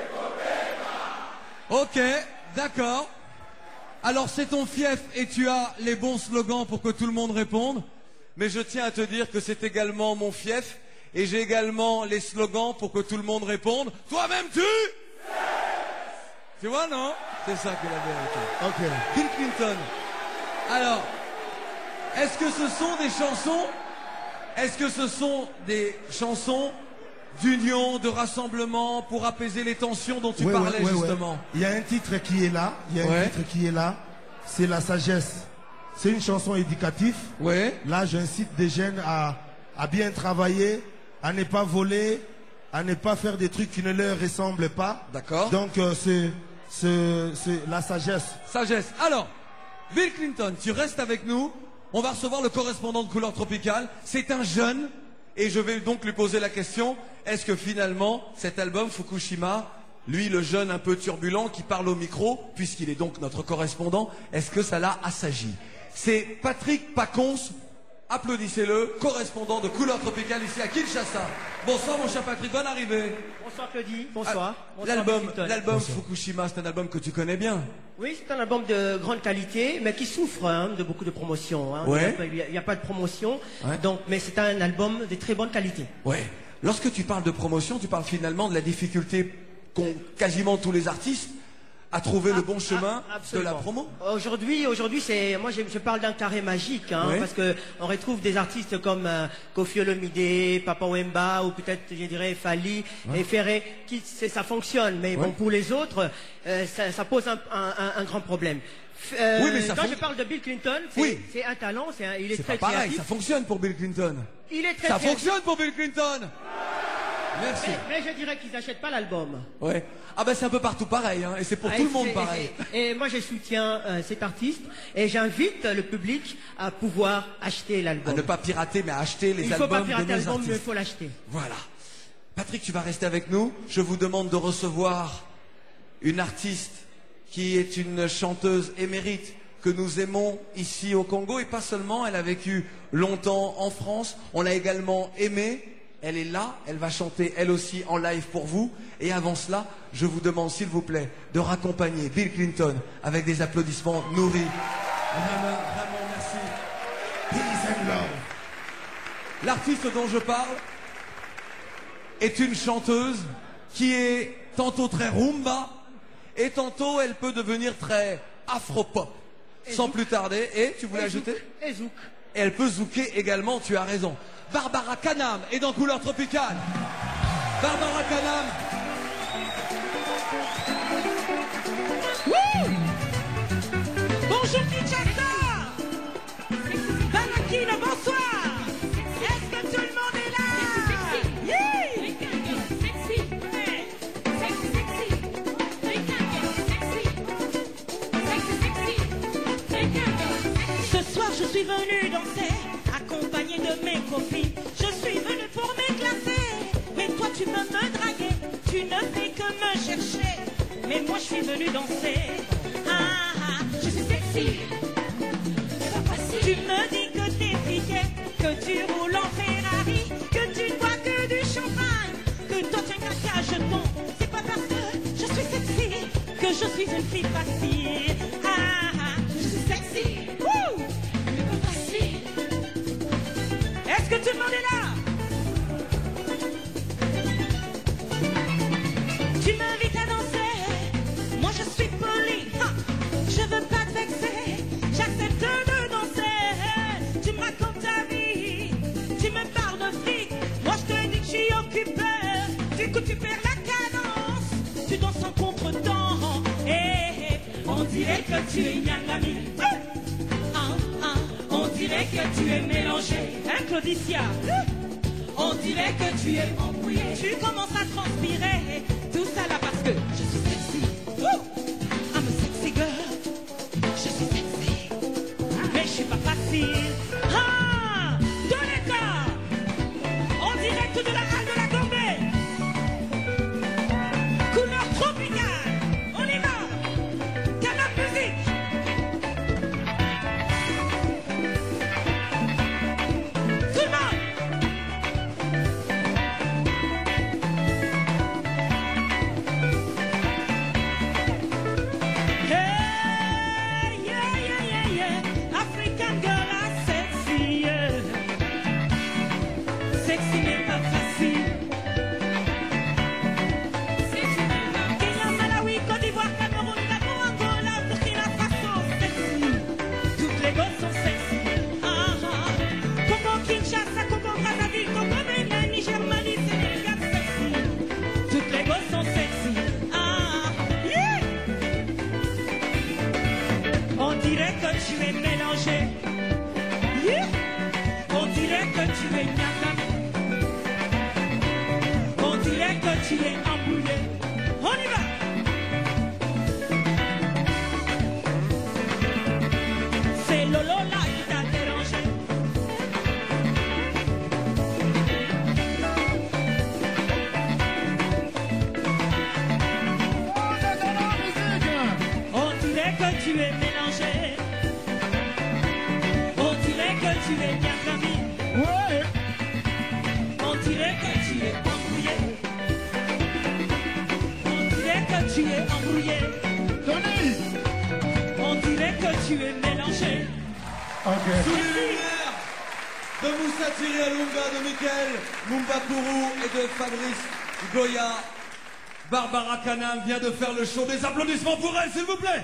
Ok, d'accord. Alors c'est ton fief et tu as les bons slogans pour que tout le monde réponde. Mais je tiens à te dire que c'est également mon fief et j'ai également les slogans pour que tout le monde réponde. Toi-même tu Tu vois, non? C'est ça qui est la vérité. Ok. Bill Clinton. Alors, est-ce que ce sont des chansons Est-ce que ce sont des chansons d'union, de rassemblement, pour apaiser les tensions dont tu ouais, parlais ouais, ouais, justement? Ouais. Il y a un titre qui est là, il y a ouais. un titre qui est là, c'est La Sagesse. C'est une chanson éducative. Ouais. Là, j'incite des jeunes à, à bien travailler, à ne pas voler, à ne pas faire des trucs qui ne leur ressemblent pas. D'accord. Donc, euh, c'est, c'est, c'est la sagesse. Sagesse. Alors, Bill Clinton, tu restes avec nous. On va recevoir le correspondant de Couleur Tropicale. C'est un jeune. Et je vais donc lui poser la question, est-ce que finalement, cet album Fukushima, lui le jeune un peu turbulent qui parle au micro, puisqu'il est donc notre correspondant, est-ce que ça l'a assagi? C'est Patrick Pacons, applaudissez-le, correspondant de Couleur Tropicale ici à Kinshasa. Bonsoir mon cher Patrick, bonne arrivée. Bonsoir Claudie, bonsoir. Ah, bonsoir l'album, Clinton. l'album Fukushima, c'est un album que tu connais bien. Oui, c'est un album de grande qualité, mais qui souffre hein, de beaucoup de promotion. Hein. Ouais. Il n'y a, a pas de promotion, Ouais. donc, mais c'est un album de très bonne qualité. Ouais. Lorsque tu parles de promotion, tu parles finalement de la difficulté qu'ont quasiment tous les artistes à trouver le bon chemin de la promo. Aujourd'hui, aujourd'hui, c'est moi je, je parle d'un carré magique, hein, Ouais. parce que on retrouve des artistes comme euh, Koffi Olomide, Papa Wemba ou peut-être je dirais Fally Ouais. et Ferré, qui c'est- ça fonctionne, mais Ouais. bon pour les autres, euh, ça, ça pose un, un, un- un grand problème. F- euh, Oui, mais ça quand fon- je parle de Bill Clinton, c'est Oui. c'est un talent, c'est un- il est, C'est très pas pareil, créatif. ça fonctionne pour Bill Clinton. Il est très Ça créatif. fonctionne pour Bill Clinton. Merci. Mais, mais je dirais qu'ils n'achètent pas l'album. Ouais. Ah ben c'est un peu partout pareil, hein, et c'est pour Ah, tout et le monde c'est- pareil. Et, et moi je soutiens euh, cet artiste et j'invite le public à pouvoir acheter À l'album. ne pas pirater, mais à acheter les Il ne faut pas albums de pirater nos l'album, mais il artistes. faut l'acheter. Voilà. Patrick, tu vas rester avec nous. Je vous demande de recevoir une artiste qui est une chanteuse émérite que nous aimons ici au Congo, et pas seulement, elle a vécu longtemps en France, on l'a également aimée, elle est là, elle va chanter elle aussi en live pour vous, et avant cela, je vous demande s'il vous plaît de raccompagner Bill Clinton avec des applaudissements nourris. Vraiment, vraiment merci. Peace and love. L'artiste dont je parle est une chanteuse qui est tantôt très rumba et tantôt elle peut devenir très afro-pop. Sans plus tarder, et tu voulais Et ajouter zouk, et zouk. Et elle peut zouker également, tu as raison. Barbara Kanam est dans Couleur Tropicale. Barbara Kanam. Bonjour Kinshasa. Banakina, bonsoir. Est-ce que tout le monde est là? Yeah. Ce soir je suis venue danser, accompagnée de mes copines. Je suis venue pour m'éclater, mais toi tu veux me draguer. Tu ne fais que me chercher, mais moi je suis venue danser. Ah ah, je suis sexy. Tu me dis que t'es friqué, que tu roules en Ferrari, que tu ne bois que du champagne, que toi tu es un caca jeton. C'est pas parce que je suis sexy que je suis une fille facile. Ah ah, je suis sexy. Wouh, mais pas facile. Est-ce que tout le monde est là? Tu m'invites à danser, moi je suis polie. Ah, je veux pas te vexer, j'accepte de danser. Tu me racontes ta vie, tu me parles de fric. Moi je te dis que je suis occupé. Du coup tu perds la cadence, tu danses en contre-temps. Eh, eh, on dirait que tu es Nyangami. Ah, ah, on dirait que tu es mélangé. Hein Claudicia? On dirait que tu es embrouillé. Tu commences à transpirer. Tout ça là parce que je suis sexy. Woo! I'm a sexy girl. Je suis sexy. Mais je suis pas facile. Ah! Dans les cas! En direct de la halle de la Gambé. Couleur tropicale. On y va. Canal musique. Tout le monde. Hey, yeah, yeah, yeah, yeah. African girl are sexy, yeah. Sexy mais pas facile. Kenya, Malawi, Côte d'Ivoire, Cameroun, Gabon, Angola, Burkina Faso, sexy. Toutes les gosses sont sexy. Ah, ah. Congo, Kinshasa, Congo, Brazzaville, Congo, Bénin, Niger, Mali, Sénégal, sexy. Toutes les gosses sont sexy. Ah, yeah. On dirait que tu es mélangé. Yeah. On dirait que tu es Nyangami. On dirait que tu es embrouillé. On y va. C'est Lolo là qui t'a dérangé. On dirait que tu es mélangé. On dirait que tu es Nyangami. Ouais. On dirait que tu es embrouillé. On dirait que tu es embrouillé. On dirait que tu es mélangé. Sous les lumières de Moussa Thierry Alunga, de Michael Mumbakuru et de Fabrice Goya, Barbara Kanam vient de faire le show. Des applaudissements pour elle, s'il vous plaît.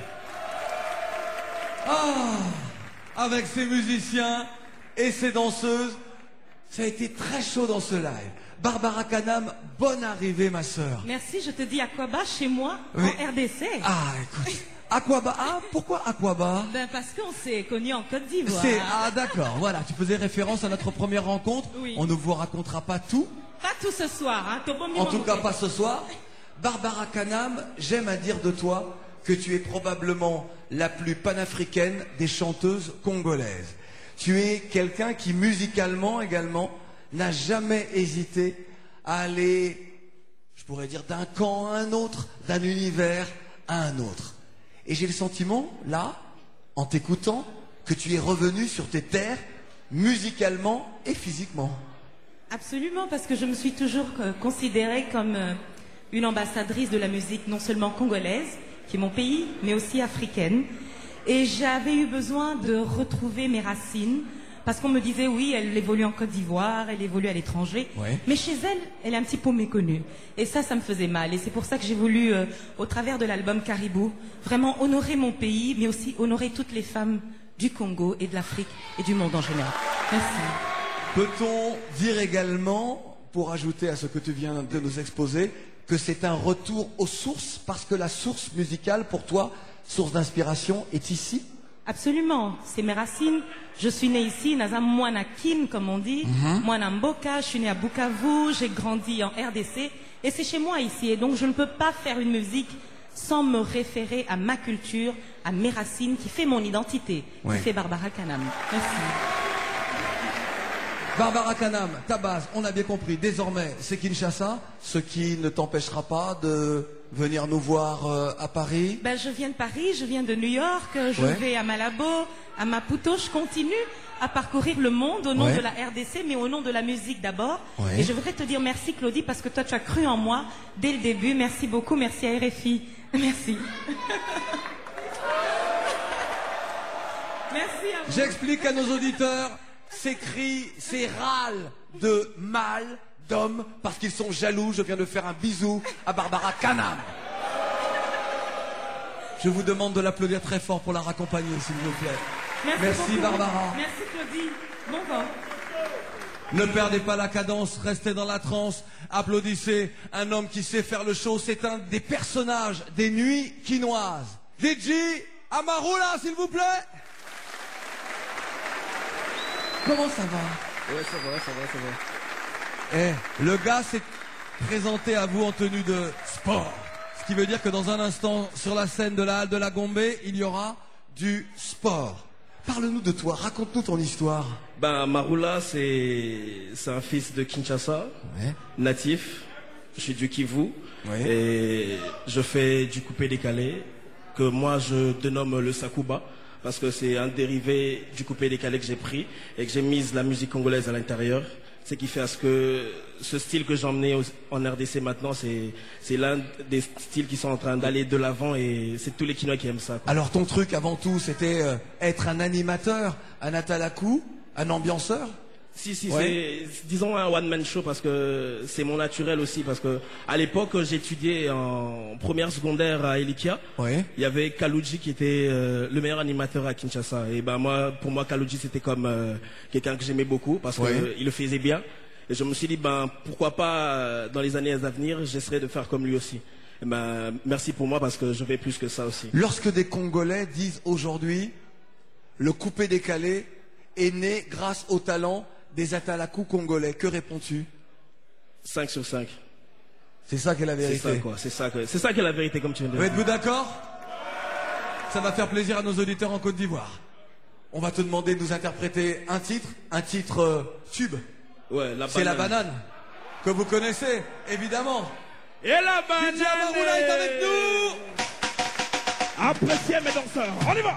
Ah, avec ses musiciens et ses danseuses, ça a été très chaud dans ce live. Barbara Kanam, bonne arrivée, ma sœur. Merci, je te dis Aquaba chez moi, Oui. en R D C. Ah, écoute. Aquaba, ah, pourquoi Aquaba? Ben parce qu'on s'est connus en Côte d'Ivoire. C'est, ah, d'accord, voilà, tu faisais référence à notre première rencontre. Oui. On ne vous racontera pas tout. Pas tout ce soir, hein. Tobo En tout cas, pas ce soir. Barbara Kanam, j'aime à dire de toi que tu es probablement la plus panafricaine des chanteuses congolaises. Tu es quelqu'un qui, musicalement également, n'a jamais hésité à aller, je pourrais dire, d'un camp à un autre, d'un univers à un autre. Et j'ai le sentiment, là, en t'écoutant, que tu es revenu sur tes terres, musicalement et physiquement. Absolument, parce que je me suis toujours euh, considérée comme euh, une ambassadrice de la musique, non seulement congolaise, qui est mon pays, mais aussi africaine. Et j'avais eu besoin de retrouver mes racines, parce qu'on me disait, oui, elle évolue en Côte d'Ivoire, elle évolue à l'étranger, Ouais. mais chez elle, elle est un petit peu méconnue. Et ça, ça me faisait mal. Et c'est pour ça que j'ai voulu, euh, au travers de l'album Caribou, vraiment honorer mon pays, mais aussi honorer toutes les femmes du Congo et de l'Afrique et du monde en général. Merci. Peut-on dire également, pour ajouter à ce que tu viens de nous exposer, que c'est un retour aux sources, parce que la source musicale, pour toi, source d'inspiration, est ici? Absolument, c'est mes racines. Je suis née ici, Naza Mouanakin, comme on dit, Mhm. Mouanamboka, je suis née à Bukavu, j'ai grandi en R D C, et c'est chez moi ici. Et donc je ne peux pas faire une musique sans me référer à ma culture, à mes racines, qui fait mon identité, Ouais. qui fait Barbara Kanam. Merci. Barbara Kanam, ta base, on a bien compris, désormais, c'est Kinshasa, ce qui ne t'empêchera pas de venir nous voir euh, à Paris. Ben, je viens de Paris, je viens de New York, je Ouais. vais à Malabo, à Maputo, je continue à parcourir le monde au nom Ouais. de la R D C, mais au nom de la musique d'abord. Ouais. Et je voudrais te dire merci Claudie, parce que toi tu as cru en moi dès le début. Merci beaucoup, merci à R F I. Merci. Merci à vous. J'explique à nos auditeurs ces cris, ces râles de mâles, d'hommes, parce qu'ils sont jaloux. Je viens de faire un bisou à Barbara Kanam. Je vous demande de l'applaudir très fort pour la raccompagner, s'il vous plaît. Merci, beaucoup. Barbara. Merci Claudie. Bon vent. Ne perdez pas la cadence, restez dans la transe, applaudissez un homme qui sait faire le show, c'est un des personnages des nuits quinoises. D J Amarula, s'il vous plaît. Comment ça va? Ouais, ça va, ça va, ça va. Eh, le gars s'est présenté à vous en tenue de sport. Ce qui veut dire que dans un instant, sur la scène de la Halle de la Gombe, il y aura du sport. Parle-nous de toi, raconte-nous ton histoire. Ben, Marula, c'est c'est un fils de Kinshasa, Ouais. natif. Je suis du Kivu. Ouais. Et je fais du coupé-décalé, que moi je dénomme le Sakuba, parce que c'est un dérivé du coupé-décalé que j'ai pris et que j'ai mis la musique congolaise à l'intérieur. Ce qui fait à ce que ce style que j'ai emmené au- en R D C maintenant, c'est c'est l'un des styles qui sont en train d'aller de l'avant et c'est tous les Kinois qui aiment ça, quoi. Alors ton truc avant tout, c'était euh, être un animateur, un atalakou, un ambianceur. Si, si, Ouais. c'est, disons, un one-man show parce que c'est mon naturel aussi. Parce que à l'époque, j'étudiais en première secondaire à Elikia. Ouais. Il y avait Kaluji qui était euh, le meilleur animateur à Kinshasa. Et ben moi, pour moi, Kaluji, c'était comme euh, quelqu'un que j'aimais beaucoup parce Ouais. qu'il le faisait bien. Et je me suis dit, ben pourquoi pas, euh, dans les années à venir, j'essaierai de faire comme lui aussi. Et ben, merci pour moi parce que je vais plus que ça aussi. Lorsque des Congolais disent aujourd'hui, le coupé-décalé est né grâce au talent des atalakou congolais, que réponds-tu? cinq sur cinq. C'est ça qui est la C'est vérité. ça, quoi. C'est ça, que- c'est ça qui est la vérité, comme tu viens de Vous dire. êtes-vous d'accord? Ça va faire plaisir à nos auditeurs en Côte d'Ivoire. On va te demander de nous interpréter un titre, un titre euh, tube. Ouais, la C'est la banane. banane, que vous connaissez, évidemment. Et la banane. D J Amarula est avec nous. Appréciez mes danseurs, on y va.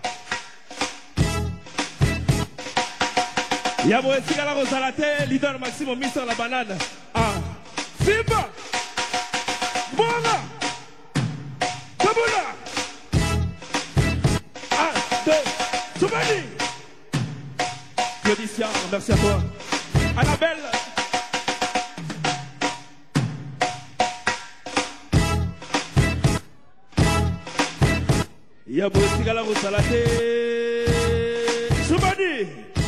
Yabo Etigala Rosalate, leader Maximo Mister la banane. Ah, Simba, Bonga, Kabula. Un, deux, Soumani. Claudicia, merci à toi. Annabelle. Yabo Etigala Rosalate, Soumani.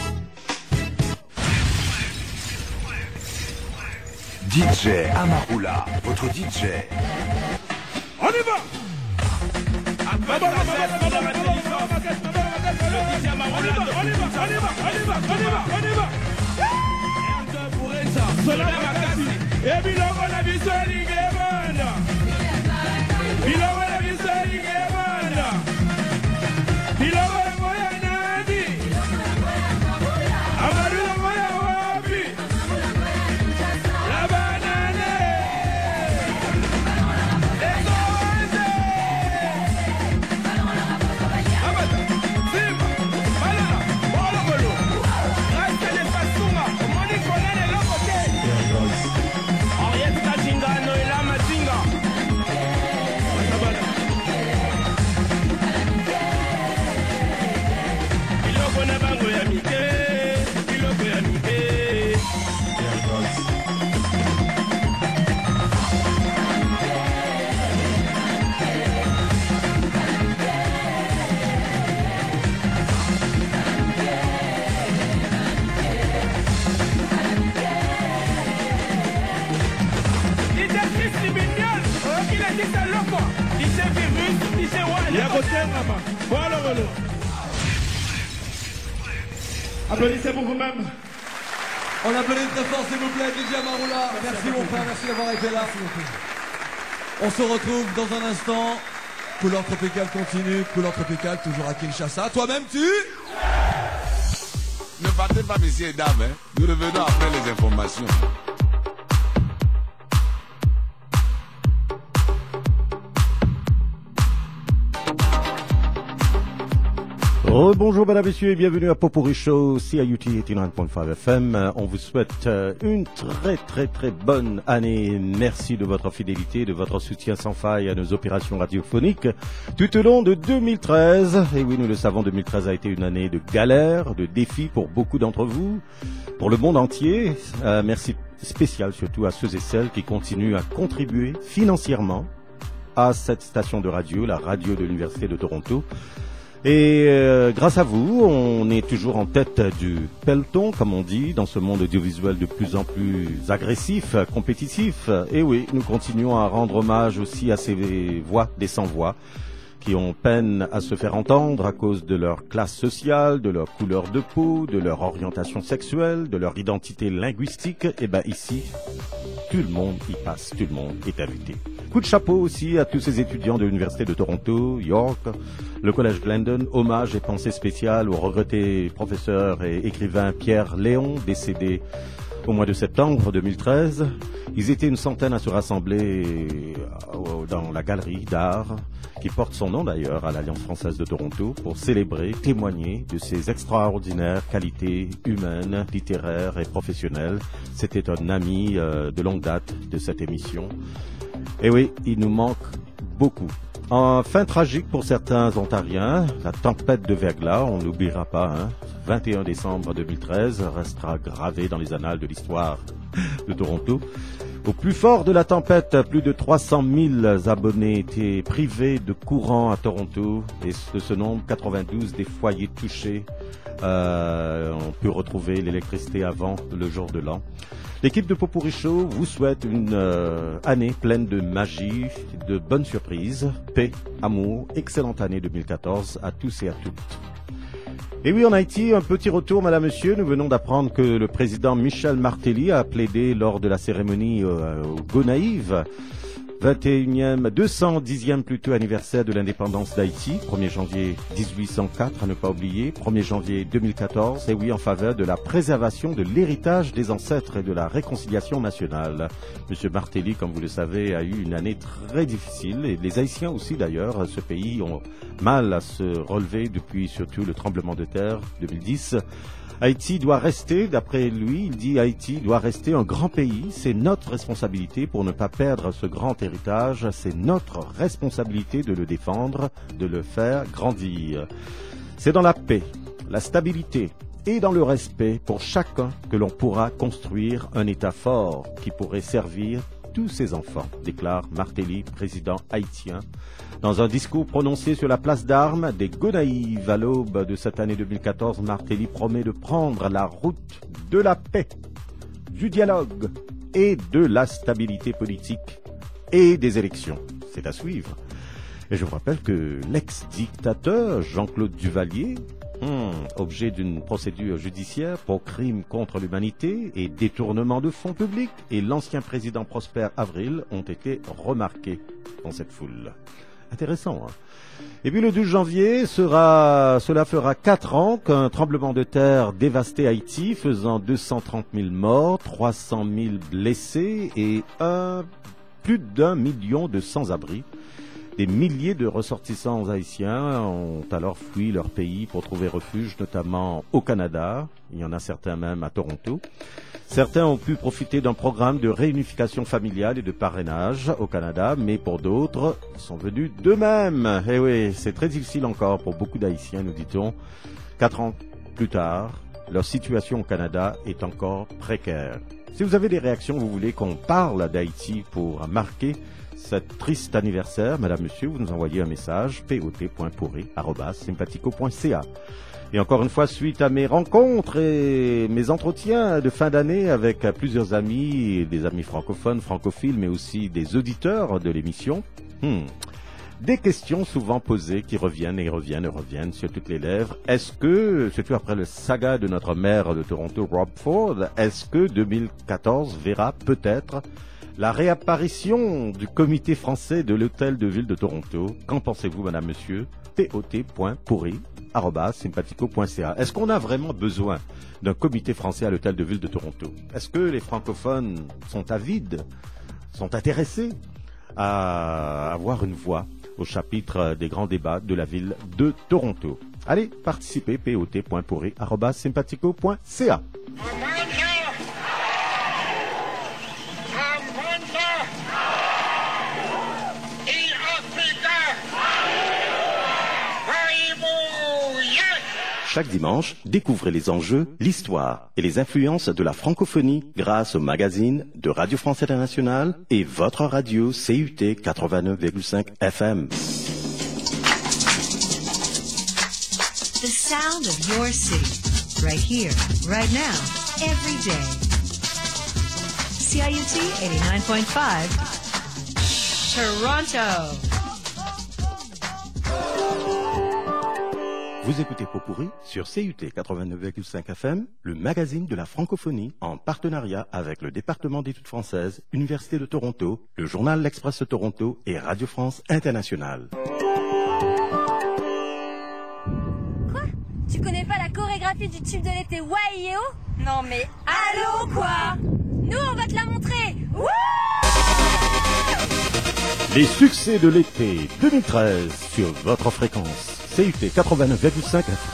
D J Amarula, votre D J. On y va. niqué, biloko ya niqué. Voilà, voilà. Applaudissez pour vous-même. On applaudit très fort, s'il vous plaît, D J Amarula. Merci, mon frère, merci d'avoir été là. On se retrouve dans un instant. Couleur tropicale continue. Couleur tropicale, toujours à Kinshasa. Toi-même, tu... Ne partez pas, messieurs et dames. Hein. Nous revenons après les informations. Rebonjour mesdames, messieurs et bienvenue à Popuri Show, C I U T quatre-vingt-neuf point cinq F M. On vous souhaite une très très très bonne année. Merci de votre fidélité, de votre soutien sans faille à nos opérations radiophoniques tout au long de deux mille treize. Et oui, nous le savons, deux mille treize a été une année de galère, de défis pour beaucoup d'entre vous, pour le monde entier. Euh, merci spécial surtout à ceux et celles qui continuent à contribuer financièrement à cette station de radio, la radio de l'Université de Toronto. Et euh, grâce à vous, on est toujours en tête du peloton, comme on dit, dans ce monde audiovisuel de plus en plus agressif, compétitif. Et oui, nous continuons à rendre hommage aussi à ces voix des sans-voix qui ont peine à se faire entendre à cause de leur classe sociale, de leur couleur de peau, de leur orientation sexuelle, de leur identité linguistique. Et ben ici, tout le monde y passe, tout le monde est invité. Coup de chapeau aussi à tous ces étudiants de l'Université de Toronto, York, le Collège Glendon. Hommage et pensée spéciale au regretté professeur et écrivain Pierre Léon, décédé au mois de septembre deux mille treize. Ils étaient une centaine à se rassembler dans la galerie d'art, qui porte son nom d'ailleurs à l'Alliance française de Toronto, pour célébrer, témoigner de ses extraordinaires qualités humaines, littéraires et professionnelles. C'était un ami euh, de longue date de cette émission. Et oui, il nous manque beaucoup. En fin tragique pour certains Ontariens, la tempête de verglas, on n'oubliera pas, hein, vingt et un décembre deux mille treize, restera gravé dans les annales de l'histoire de Toronto. Au plus fort de la tempête, plus de trois cent mille abonnés étaient privés de courant à Toronto, et de ce nombre, quatre-vingt-douze des foyers touchés euh, ont pu retrouver l'électricité avant le jour de l'an. L'équipe de Popuri Show vous souhaite une euh, année pleine de magie, de bonnes surprises, paix, amour, excellente année deux mille quatorze à tous et à toutes. Et oui, en Haïti, un petit retour, madame, monsieur. Nous venons d'apprendre que le président Michel Martelly a plaidé lors de la cérémonie euh, au Gonaïves, vingt et unième, deux cent dixième plutôt anniversaire de l'indépendance d'Haïti, premier janvier dix-huit cent quatre, à ne pas oublier, premier janvier deux mille quatorze, et oui, en faveur de la préservation de l'héritage des ancêtres et de la réconciliation nationale. Monsieur Martelly, comme vous le savez, a eu une année très difficile, et les Haïtiens aussi d'ailleurs, ce pays ont mal à se relever depuis surtout le tremblement de terre deux mille dix. Haïti doit rester, d'après lui, il dit Haïti doit rester un grand pays. C'est notre responsabilité pour ne pas perdre ce grand héritage. C'est notre responsabilité de le défendre, de le faire grandir. C'est dans la paix, la stabilité et dans le respect pour chacun que l'on pourra construire un État fort qui pourrait servir tous ses enfants, déclare Martelly, président haïtien, dans un discours prononcé sur la place d'armes des Gonaïves à l'aube de cette année deux mille quatorze. Martelly promet de prendre la route de la paix, du dialogue et de la stabilité politique et des élections. C'est à suivre. Et je vous rappelle que l'ex-dictateur Jean-Claude Duvalier, Hmm, objet d'une procédure judiciaire pour crime contre l'humanité et détournement de fonds publics, et l'ancien président Prosper Avril ont été remarqués dans cette foule. Intéressant, hein? Et puis le douze janvier, sera, cela fera quatre ans qu'un tremblement de terre dévastait Haïti, faisant deux cent trente mille morts, trois cent mille blessés et un, plus d'un million de sans-abri. Des milliers de ressortissants haïtiens ont alors fui leur pays pour trouver refuge, notamment au Canada. Il y en a certains même à Toronto. Certains ont pu profiter d'un programme de réunification familiale et de parrainage au Canada, mais pour d'autres, ils sont venus d'eux-mêmes. Eh oui, c'est très difficile encore pour beaucoup d'Haïtiens, nous dit-on. Quatre ans plus tard, leur situation au Canada est encore précaire. Si vous avez des réactions, vous voulez qu'on parle d'Haïti pour marquer cet triste anniversaire, madame, monsieur, vous nous envoyez un message p o t point pourri arobase sympathico point c a. Et encore une fois, suite à mes rencontres et mes entretiens de fin d'année avec plusieurs amis, des amis francophones, francophiles, mais aussi des auditeurs de l'émission, hmm, des questions souvent posées qui reviennent et reviennent et reviennent sur toutes les lèvres. Est-ce que, surtout après le saga de notre maire de Toronto, Rob Ford, est-ce que deux mille quatorze verra peut-être la réapparition du comité français de l'hôtel de ville de Toronto? Qu'en pensez-vous, madame, monsieur? p o t point pourri arobase sympathico point c a. Est-ce qu'on a vraiment besoin d'un comité français à l'hôtel de ville de Toronto? Est-ce que les francophones sont avides, sont intéressés à avoir une voix au chapitre des grands débats de la ville de Toronto? Allez, participez, p o t point pourri arobase sympathico point c a. Chaque dimanche, découvrez les enjeux, l'histoire et les influences de la francophonie grâce au magazine de Radio France Internationale et votre radio C U T quatre-vingt-neuf virgule cinq F M. The sound of your city, right here, right now, every day. C I U T eighty-nine point five, Toronto. Vous écoutez Pot-Pourri sur C U T quatre-vingt-neuf virgule cinq F M, le magazine de la francophonie, en partenariat avec le département d'études françaises, Université de Toronto, le journal L'Express de Toronto et Radio France Internationale. Quoi? Tu connais pas la chorégraphie du tube de l'été Waïo? Non mais allô quoi? Nous on va te la montrer. Wouh! Les succès de l'été deux mille treize sur votre fréquence. C U T quatre-vingt-neuf virgule cinq F M.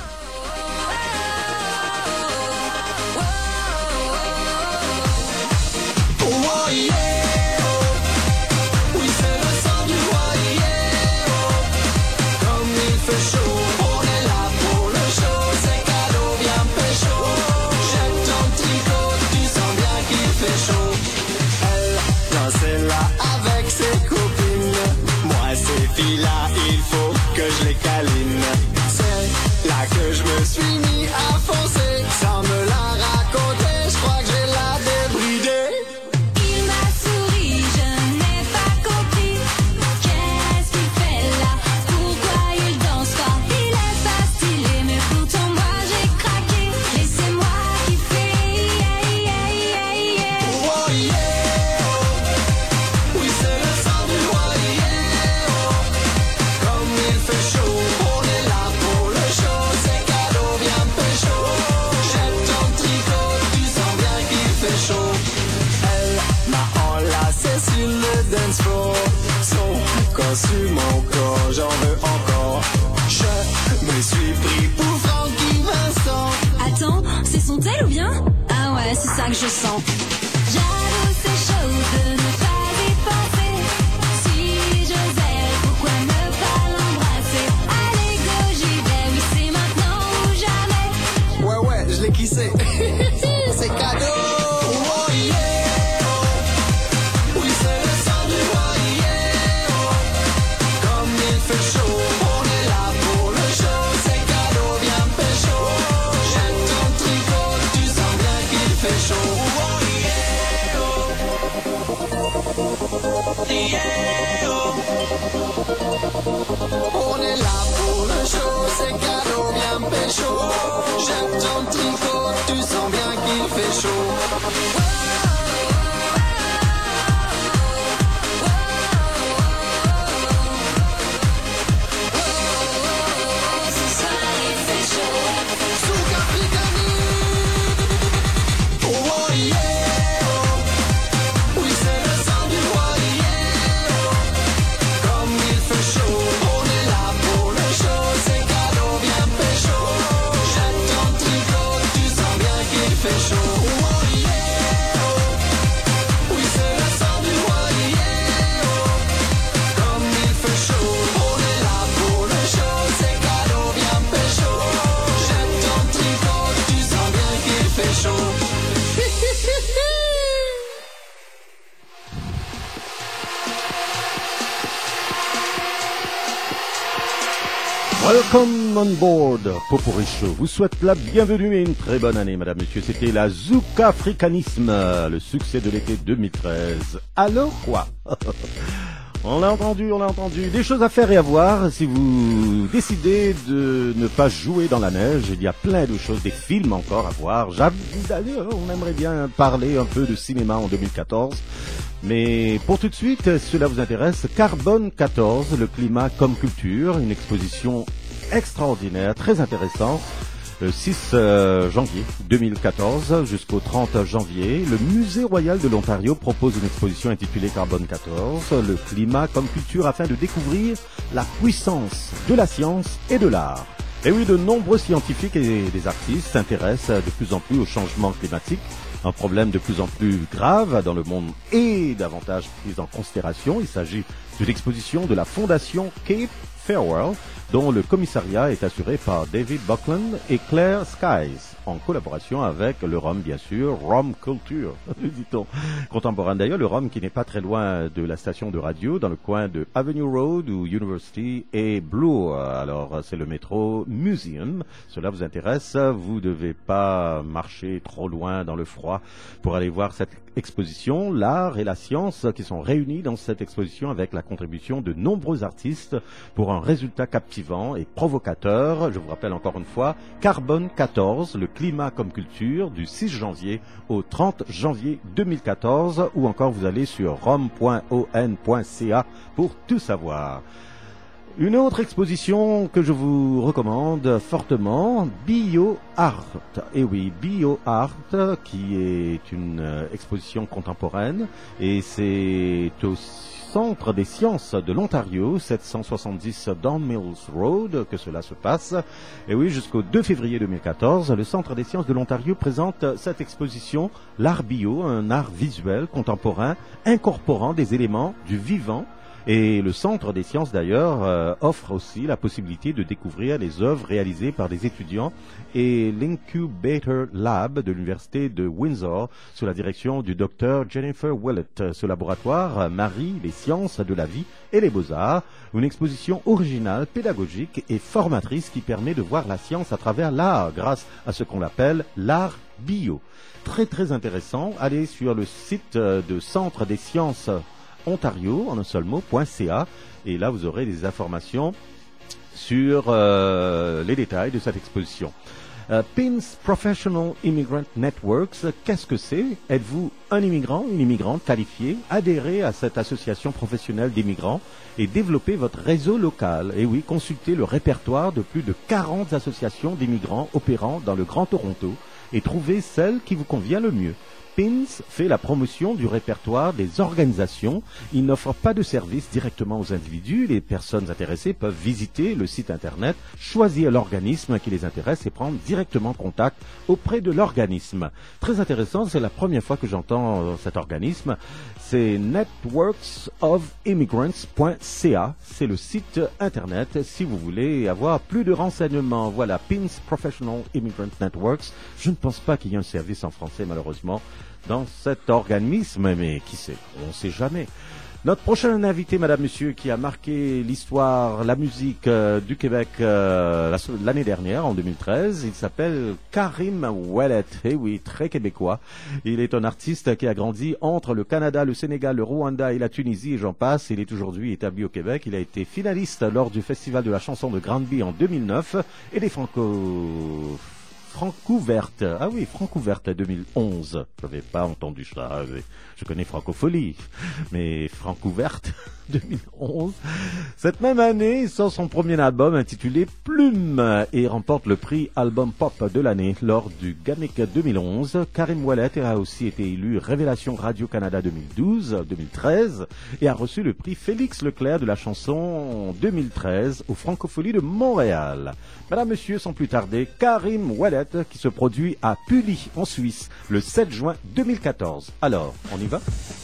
Sur mon corps, j'en veux encore. Je me suis pris pour Francky Vincent. Attends, c'est son tel ou bien? Ah ouais, c'est ça que je sens. J'avoue c'est chaud de ne pas y penser. Si j'osais, pourquoi ne pas l'embrasser? Allez go, j'y vais, oui c'est maintenant ou jamais. Ouais ouais, je l'ai kissé. C'est cadeau. Oh yeah. Oui c'est le sang du roi yeah. Comme il fait chaud, on est là pour le show. C'est cadeau, viens pécho. J'aime ton tricot, tu sens bien qu'il fait chaud. Oh yeah. Yeah. On est là pour le show, c'est cadeau, viens pécho. J'aime ton tricot, tu sens bien qu'il fait chaud. Tricot Welcome on board. Popori Show vous souhaite la bienvenue et une très bonne année, madame, monsieur. C'était la Zouk Africanisme, le succès de l'été deux mille treize. Alors quoi? On l'a entendu, on l'a entendu. Des choses à faire et à voir si vous décidez de ne pas jouer dans la neige. Il y a plein de choses, des films encore à voir. J'avoue, d'ailleurs, on aimerait bien parler un peu de cinéma en deux mille quatorze. Mais pour tout de suite, cela vous intéresse, Carbone quatorze, le climat comme culture, une exposition extraordinaire, très intéressante. Le six janvier deux mille quatorze jusqu'au trente janvier, le Musée Royal de l'Ontario propose une exposition intitulée Carbone quatorze, le climat comme culture, afin de découvrir la puissance de la science et de l'art. Et oui, de nombreux scientifiques et des artistes s'intéressent de plus en plus au changement climatique, un problème de plus en plus grave dans le monde et davantage pris en considération. Il s'agit d'une exposition de la Fondation Cape Farewell, dont le commissariat est assuré par David Buckland et Claire Skies, en collaboration avec le Rhum, bien sûr, Rhum Culture, dit-on. Contemporain d'ailleurs, le Rhum qui n'est pas très loin de la station de radio, dans le coin de Avenue Road où University et Blue. Alors, c'est le métro Museum. Cela vous intéresse, vous ne devez pas marcher trop loin dans le froid pour aller voir cette exposition. L'art et la science qui sont réunis dans cette exposition avec la contribution de nombreux artistes pour un résultat captivant et provocateur. Je vous rappelle encore une fois, Carbone quatorze, le climat comme culture, du six janvier au trente janvier deux mille quatorze, ou encore vous allez sur rhum point o n point c a pour tout savoir. Une autre exposition que je vous recommande fortement, BioArt. Et oui, BioArt, qui est une exposition contemporaine, et c'est au Centre des sciences de l'Ontario, sept cent soixante-dix Don Mills Road, que cela se passe. Et oui, jusqu'au deux février deux mille quatorze, le Centre des sciences de l'Ontario présente cette exposition, l'art bio, un art visuel contemporain incorporant des éléments du vivant. Et le Centre des sciences, d'ailleurs, euh, offre aussi la possibilité de découvrir les œuvres réalisées par des étudiants et l'Incubator Lab de l'Université de Windsor, sous la direction du docteur Jennifer Willett. Ce laboratoire marie les sciences de la vie et les beaux-arts, une exposition originale, pédagogique et formatrice qui permet de voir la science à travers l'art, grâce à ce qu'on appelle l'art bio. Très très intéressant, allez sur le site de Centre des sciences Ontario, en un seul mot, .ca, et là vous aurez des informations sur euh, les détails de cette exposition. Euh, P I N S Professional Immigrant Networks, qu'est-ce que c'est? Êtes-vous un immigrant, une immigrante qualifiée? Adhérez à cette association professionnelle d'immigrants et développez votre réseau local. Et oui, consultez le répertoire de plus de quarante associations d'immigrants opérant dans le Grand Toronto et trouvez celle qui vous convient le mieux. P I N S fait la promotion du répertoire des organisations. Il n'offre pas de service directement aux individus. Les personnes intéressées peuvent visiter le site internet, choisir l'organisme qui les intéresse et prendre directement contact auprès de l'organisme. Très intéressant, c'est la première fois que j'entends cet organisme. C'est networks of immigrants point c a. C'est le site internet si vous voulez avoir plus de renseignements. Voilà, P I N S Professional Immigrant Networks. Je ne pense pas qu'il y ait un service en français, malheureusement, dans cet organisme, mais qui sait, on ne sait jamais. Notre prochain invité, madame, monsieur, qui a marqué l'histoire, la musique euh, du Québec euh, l'année dernière, en deux mille treize, il s'appelle Karim Ouellet. Eh oui, très québécois. Il est un artiste qui a grandi entre le Canada, le Sénégal, le Rwanda et la Tunisie, et j'en passe. Il est aujourd'hui établi au Québec. Il a été finaliste lors du Festival de la chanson de Granby en deux mille neuf et des Franco... Francouverte, ah oui, Francouverte deux mille onze. Je n'avais pas entendu ça. Je connais Francophonie, mais Francouverte deux mille onze. Cette même année, il sort son premier album intitulé Plume et remporte le prix Album Pop de l'année lors du Gamic deux mille onze. Karim Ouellet a aussi été élu Révélation Radio-Canada deux mille douze deux mille treize et a reçu le prix Félix Leclerc de la chanson deux mille treize aux Francopholies de Montréal. Madame, monsieur, sans plus tarder, Karim Ouellet qui se produit à Pully en Suisse le sept juin deux mille quatorze. Alors, on y va?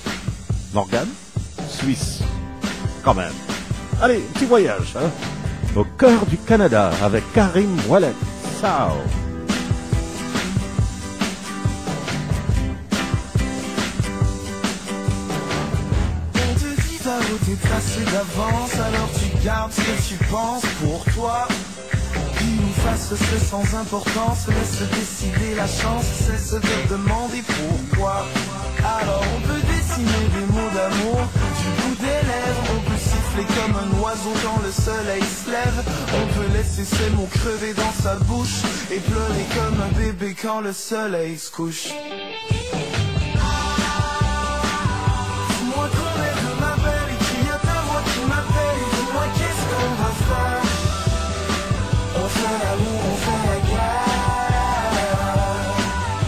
Morgane, Suisse, quand même. Allez, petit voyage, hein, au cœur du Canada avec Karim Ouellet. Ciao. On te dit ta route est tracée d'avance, alors tu gardes ce que tu penses pour toi. efface-se sans importance, laisse décider la chance, cesse de demander pourquoi. Alors on peut dessiner des mots d'amour du bout des lèvres, on peut siffler comme un oiseau quand le soleil se lève, on peut laisser ces mots crever dans sa bouche et pleurer comme un bébé quand le soleil se couche. Dis-moi qu'on est de ma belle et qu'il y a ta voix qui m'appelle, dis-moi qu'est-ce qu'on va faire. On fait l'amour, on fait la guerre.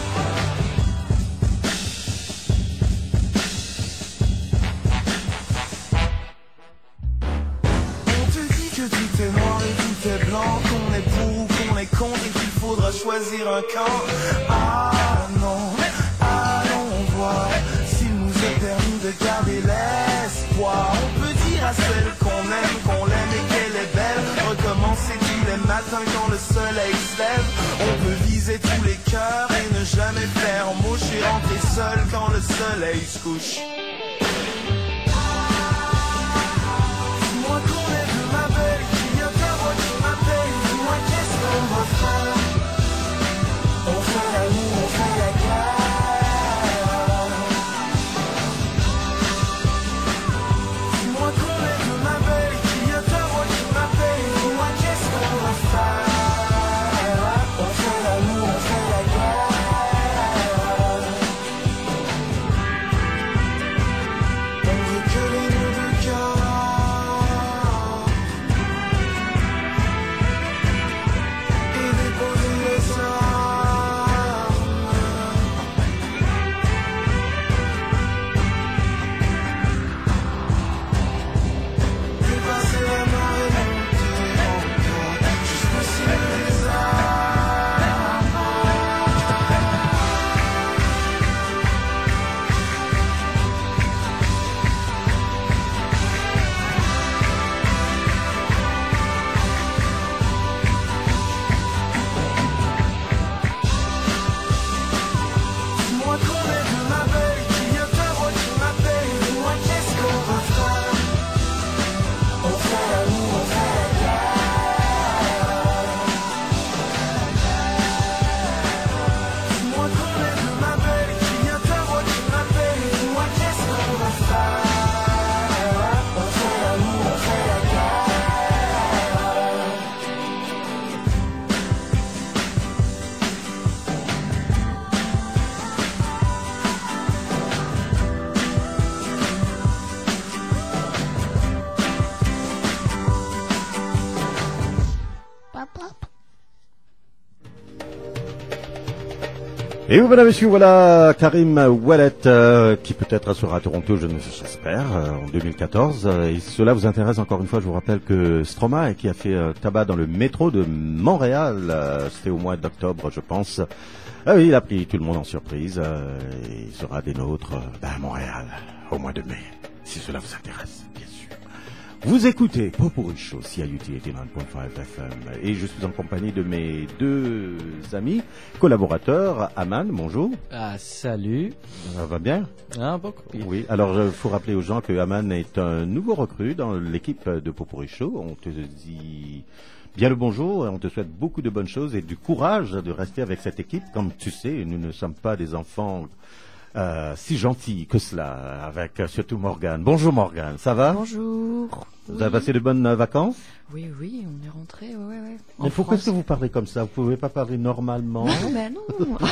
On te dit que tout est noir et tout est blanc, qu'on est pour ou qu'on est contre et qu'il faudra choisir un camp. Ah non, allons voir s'il nous est permis de garder l'espoir. On peut dire à celle qu'on aime, qu'on l'aime et qu'elle est belle, recommencer tous les matins quand le soleil se lève. On peut viser tous les cœurs et ne jamais faire mouche et rentrer seul quand le soleil se couche. Dis-moi qu'on est de ma belle, qu'il y a ta voix qui m'appelle, dis-moi qu'est-ce qu'on va faire. On fait l'amour, on fait la guerre. Dis-moi qu'on est de ma belle, qu'il y a ta voix qui m'appelle, dis-moi qu'est-ce qu'on va faire. On fait l'amour, on fait la guerre. On veut que les mots de cœur et déposer les armes et passer la main et monter encore juste pousser les armes. Dis-moi qu'on est de ma belle, qu'il y a ta voix qui m'appelle, dis-moi qu'est-ce qu'on va faire. On fait l'amour, on fait la guerre. Dis-moi qu'on est de ma belle, qu'il y a ta voix qui m'appelle, dis-moi qu'est-ce qu'on va faire. On fait l'amour, on fait la guerre. Et voilà, messieurs, voilà Karim Ouellet, euh, qui peut-être sera à Toronto, je ne j'espère, euh, en deux mille quatorze. Euh, et cela vous intéresse encore une fois, je vous rappelle que Stromae, qui a fait euh, tabac dans le métro de Montréal, euh, c'était au mois d'octobre, je pense. Ah oui, il a pris tout le monde en surprise. Euh, et il sera des nôtres euh, ben, à Montréal, au mois de mai, si cela vous intéresse, bien sûr. Vous écoutez Popuri Show, C I U T quatre-vingt-dix-neuf point cinq F M, et je suis en compagnie de mes deux amis, collaborateurs. Aman, bonjour. Ah, salut. Ça va bien? Ah, beaucoup. Oui, alors il faut rappeler aux gens que Aman est un nouveau recrue dans l'équipe de Popuri Show. On te dit bien le bonjour et on te souhaite beaucoup de bonnes choses et du courage de rester avec cette équipe. Comme tu sais, nous ne sommes pas des enfants Euh, si gentil que cela, avec euh, surtout Morgane. Bonjour Morgane, ça va? Bonjour. Vous avez passé de bonnes euh, vacances? Oui, oui, on est rentré, ouais, ouais. Mais pourquoi est-ce que vous parlez comme ça? Vous pouvez pas parler normalement? Non, ben non.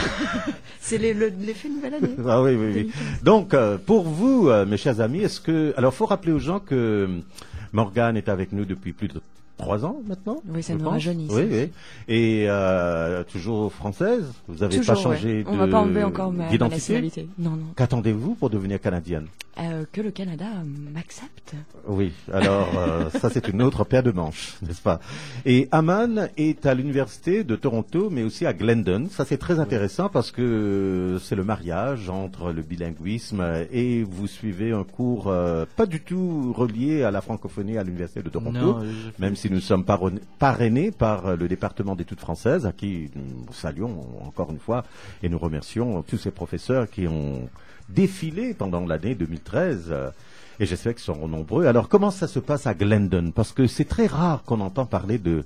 C'est les- le- l'effet nouvelle année. Ah oui, oui, oui. Donc, euh, pour vous, euh, mes chers amis, est-ce que... Alors, faut rappeler aux gens que Morgane est avec nous depuis plus de trois ans maintenant. Oui, ça je nous pense. rajeunit, Oui, ça. oui. Et euh, toujours française. Vous n'avez pas Toujours, changé ouais. On de va pas enlever encore ma- ma d'identité. nationalité. Non, non. Qu'attendez-vous pour devenir canadienne? Euh, que le Canada m'accepte. Oui, alors euh, ça c'est une autre paire de manches, n'est-ce pas? Et Aman est à l'université de Toronto, mais aussi à Glendon. Ça c'est très intéressant parce que c'est le mariage entre le bilinguisme et vous suivez un cours euh, pas du tout relié à la francophonie à l'université de Toronto, Non, euh, même si nous sommes parrainés, parrainés par euh, le département d'études françaises, à qui nous saluons encore une fois et nous remercions tous ces professeurs qui ont défilé pendant l'année deux mille treize. euh, Et j'espère qu'ils seront nombreux. Alors, comment ça se passe à Glendon? Parce que c'est très rare qu'on entend parler de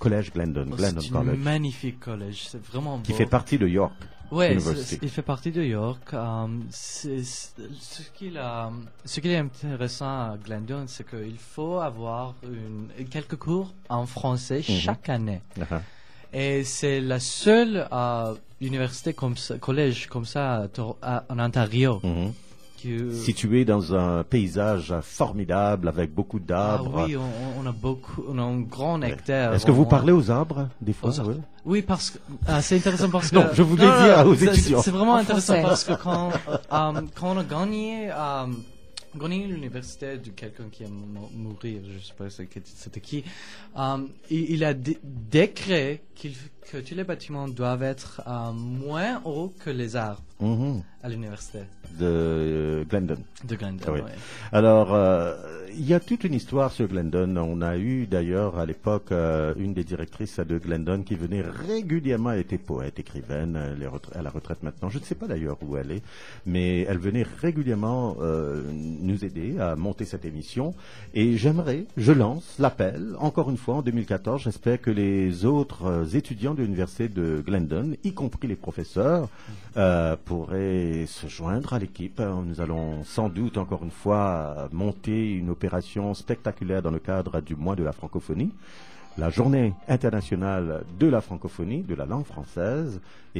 collège Glendon, Oh, Glendon c'est College, un magnifique collège, c'est vraiment beau. qui fait partie de York Ouais, University. c'est- il fait partie de York. Euh, c'est- c'est- ce, qu'il a, ce qui est intéressant à Glendon, c'est qu'il faut avoir une, quelques cours en français Mhm. chaque année. Uh-huh. Et c'est la seule euh, université comme ça, collège comme ça à Tor- à- en Ontario. Mhm. que- Situé dans un paysage formidable avec beaucoup Ah d'arbres. oui, on, on a beaucoup, on a un grand nectar. Est-ce que vous vraiment. parlez aux arbres des fois? Aux arbres. Oui. Oui, parce que ah, c'est intéressant parce que Non, je voulais Non, non, dire non, aux c'est- étudiants. C'est vraiment En intéressant français. parce que quand euh, quand on a gagné euh, gagné l'université de quelqu'un qui est mo- mourir, je sais pas c'est- c'était qui, euh, il, il a dé- décrété qu'il que tous les bâtiments doivent être euh, moins hauts que les arbres Mhm. à l'université. De euh, Glendon. De Glendon, Ah oui. ouais. Alors, euh, il y a toute une histoire sur Glendon. On a eu d'ailleurs à l'époque euh, une des directrices de Glendon qui venait régulièrement. Elle était poète, écrivaine, elle est retra- à la retraite maintenant. Je ne sais pas d'ailleurs où elle est, mais elle venait régulièrement euh, nous aider à monter cette émission. Et j'aimerais, je lance l'appel, encore une fois en deux mille quatorze, j'espère que les autres euh, étudiants de l'université de Glendon, y compris les professeurs, euh, pourraient se joindre à l'équipe. Nous allons sans doute, encore une fois, monter une opération spectaculaire dans le cadre du mois de la francophonie, la journée internationale de la francophonie, de la langue française.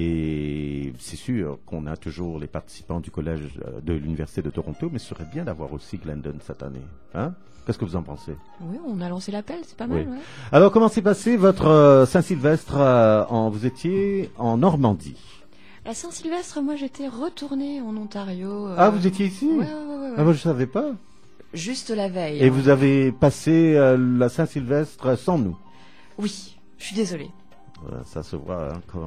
Et c'est sûr qu'on a toujours les participants du collège euh, de l'Université de Toronto, mais ce serait bien d'avoir aussi Glendon cette année. Hein? Qu'est-ce que vous en pensez? Oui, on a lancé l'appel, c'est pas mal. Oui. Ouais. Alors, comment s'est passé votre euh, Saint-Sylvestre euh, en, vous étiez en Normandie? La Saint-Sylvestre, moi j'étais retournée en Ontario. euh, Ah, vous étiez ici? Ouais, ouais, ouais, ouais. Ah, moi, je ne savais pas. Juste la veille. Et hein. vous avez passé euh, la Saint-Sylvestre sans nous? Oui, je suis désolée. Voilà, ça se voit. Hein, comment,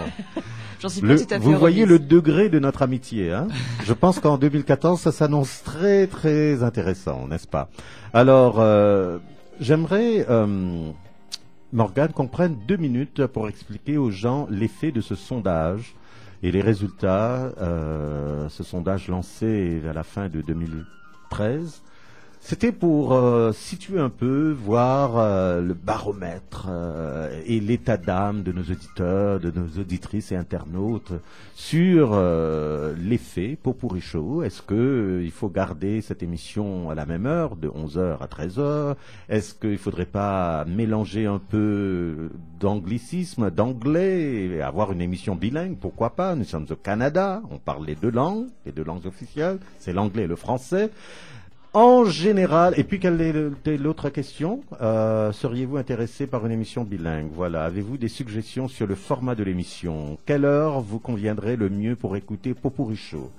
J'en suis pas le- tout à fait Vous voyez remise. le degré de notre amitié. Hein. Je pense qu'en deux mille quatorze, ça s'annonce très, très intéressant, n'est-ce pas? Alors, euh, j'aimerais, euh, Morgane, qu'on prenne deux minutes pour expliquer aux gens l'effet de ce sondage et les résultats. Euh, ce sondage lancé à la fin de deux mille treize. C'était pour euh, situer un peu, voir euh, le baromètre euh, et l'état d'âme de nos auditeurs, de nos auditrices et internautes sur euh, l'effet Pot-Pourri Show. Est-ce que euh, il faut garder cette émission à la même heure, de onze heures à treize heures? Est-ce qu'il ne faudrait pas mélanger un peu d'anglicisme, d'anglais, et avoir une émission bilingue? Pourquoi pas? Nous sommes au Canada, on parle les deux langues, les deux langues officielles, c'est l'anglais et le français. En général, et puis quelle est l'autre question? Euh, seriez-vous intéressé par une émission bilingue? Voilà. Avez-vous des suggestions sur le format de l'émission? Quelle heure vous conviendrait le mieux pour écouter Pot-Pourri Show?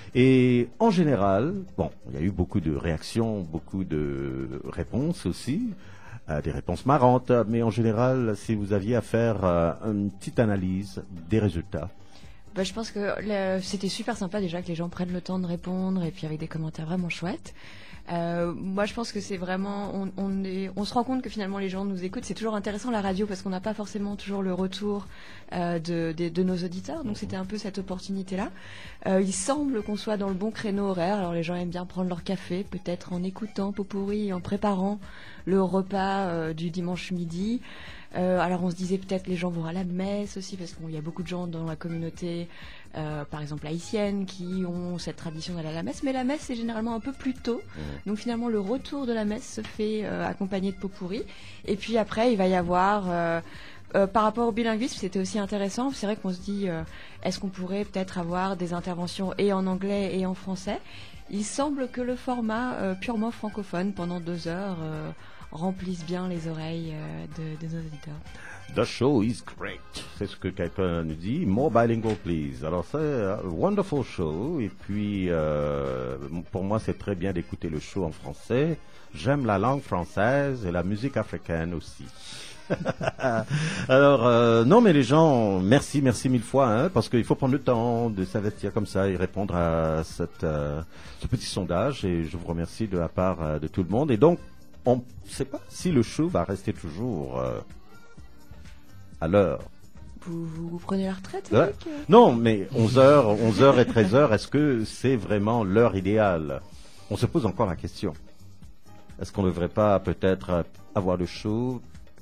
Et en général, bon, il y a eu beaucoup de réactions, beaucoup de réponses aussi, euh, des réponses marrantes, mais en général, si vous aviez à faire euh, une petite analyse des résultats. Bah, je pense que le- c'était super sympa déjà que les gens prennent le temps de répondre et puis avec des commentaires vraiment chouettes. Euh, moi, je pense que c'est vraiment, on, on, est, on se rend compte que finalement les gens nous écoutent. C'est toujours intéressant la radio parce qu'on n'a pas forcément toujours le retour euh, de, de, de nos auditeurs. Donc c'était un peu cette opportunité-là. Euh, il semble qu'on soit dans le bon créneau horaire. Alors les gens aiment bien prendre leur café, peut-être en écoutant Pot-Pourri, en préparant le repas euh, du dimanche midi. Euh, alors on se disait peut-être les gens vont à la messe aussi parce qu'il y a beaucoup de gens dans la communauté, euh, par exemple haïtienne, qui ont cette tradition d'aller à la messe. Mais la messe c'est généralement un peu plus tôt. Donc finalement le retour de la messe se fait euh, accompagné de Pot-Pourri. Et puis après il va y avoir... Euh, euh, par rapport au bilinguisme, c'était aussi intéressant. C'est vrai qu'on se dit, euh, est-ce qu'on pourrait peut-être avoir des interventions et en anglais et en français? Il semble que le format euh, purement francophone pendant deux heures euh, remplisse bien les oreilles euh, de, de nos auditeurs. The show is great. C'est ce que quelqu'un nous dit. More bilingual, please. Alors, c'est un wonderful show. Et puis, euh, pour moi, c'est très bien d'écouter le show en français. J'aime la langue française et la musique africaine aussi. Alors, euh, non, mais les gens, merci, merci mille fois, hein, parce qu'il faut prendre le temps de s'investir comme ça et répondre à cette, euh, ce petit sondage. Et je vous remercie de la part euh, de tout le monde. Et donc, on ne sait pas si le show va rester toujours euh, à l'heure. Vous, vous, vous prenez la retraite, Ouais. Eric ? Non, mais onze heures, onze heures et treize heures, est-ce que c'est vraiment l'heure idéale? On se pose encore la question. Est-ce qu'on ne devrait pas peut-être avoir le show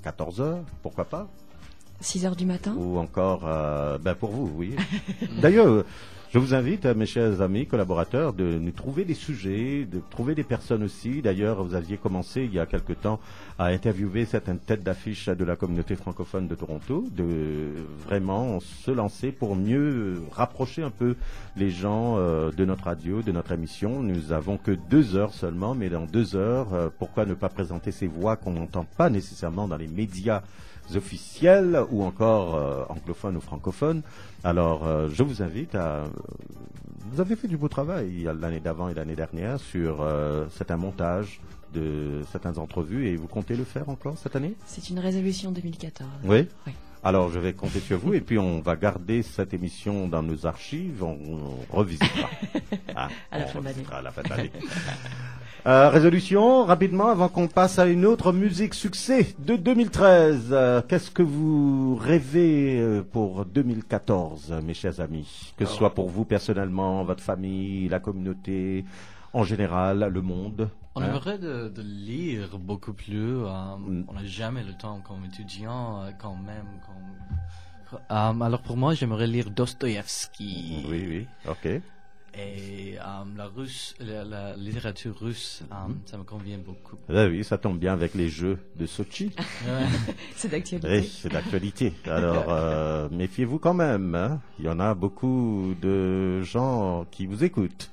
quatorze heures, pourquoi pas? six heures du matin. Ou encore, euh, ben pour vous, oui. D'ailleurs, je vous invite, mes chers amis, collaborateurs, de nous trouver des sujets, de trouver des personnes aussi. D'ailleurs, vous aviez commencé il y a quelque temps à interviewer certaines têtes d'affiche de la communauté francophone de Toronto, de vraiment se lancer pour mieux rapprocher un peu les gens euh, de notre radio, de notre émission. Nous avons que deux heures seulement, mais dans deux heures, euh, pourquoi ne pas présenter ces voix qu'on n'entend pas nécessairement dans les médias officiels ou encore euh, anglophones ou francophones. Alors, euh, je vous invite à... Euh, vous avez fait du beau travail l'année d'avant et l'année dernière sur euh, certains montages de certaines entrevues et vous comptez le faire encore cette année? C'est une résolution deux mille quatorze. Oui, oui. Alors, je vais compter sur vous et puis on va garder cette émission dans nos archives, on, on revisitera. Ah, à la on fin de l'année. revisitera à la fin de l'année. Euh, résolution, rapidement, avant qu'on passe à une autre musique succès de deux mille treize. Euh, qu'est-ce que vous rêvez euh, pour deux mille quatorze, mes chers amis? Que ce soit pour vous personnellement, votre famille, la communauté, en général, le monde. On hein? aimerait de, de lire beaucoup plus. Euh, mm. On n'a jamais le temps comme étudiant, euh, quand même. Comme... Euh, alors pour moi, j'aimerais lire Dostoïevski. Oui, oui, ok. Et um, la, russe, la, la littérature russe, um, Mm. ça me convient beaucoup. Ah oui, ça tombe bien avec les Jeux de Sochi. C'est d'actualité. Oui, c'est d'actualité. Alors, euh, méfiez-vous quand même. Hein. Il y en a beaucoup de gens qui vous écoutent.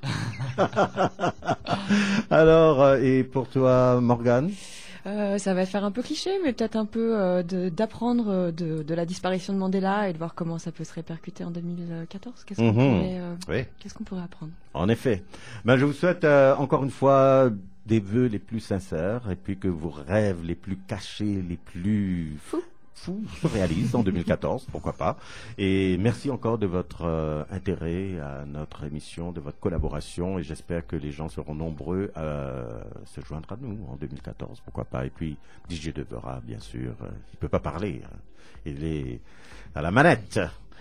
Alors, euh, et pour toi, Morgane? Euh, ça va faire un peu cliché, mais peut-être un peu euh, de- d'apprendre de, de la disparition de Mandela et de voir comment ça peut se répercuter en deux mille quatorze. Qu'est-ce qu'on Mhm. pourrait, euh, Oui. qu'est-ce qu'on pourrait apprendre? En effet. Ben, je vous souhaite euh, encore une fois des vœux les plus sincères et puis que vos rêves les plus cachés, les plus fous, fous se réalisent en deux mille quatorze, pourquoi pas. Et merci encore de votre euh, intérêt à notre émission, de votre collaboration et j'espère que les gens seront nombreux à se joindre à nous en deux mille quatorze, pourquoi pas. Et puis D J Devera, bien sûr, euh, il peut pas parler, hein. Il est à la manette.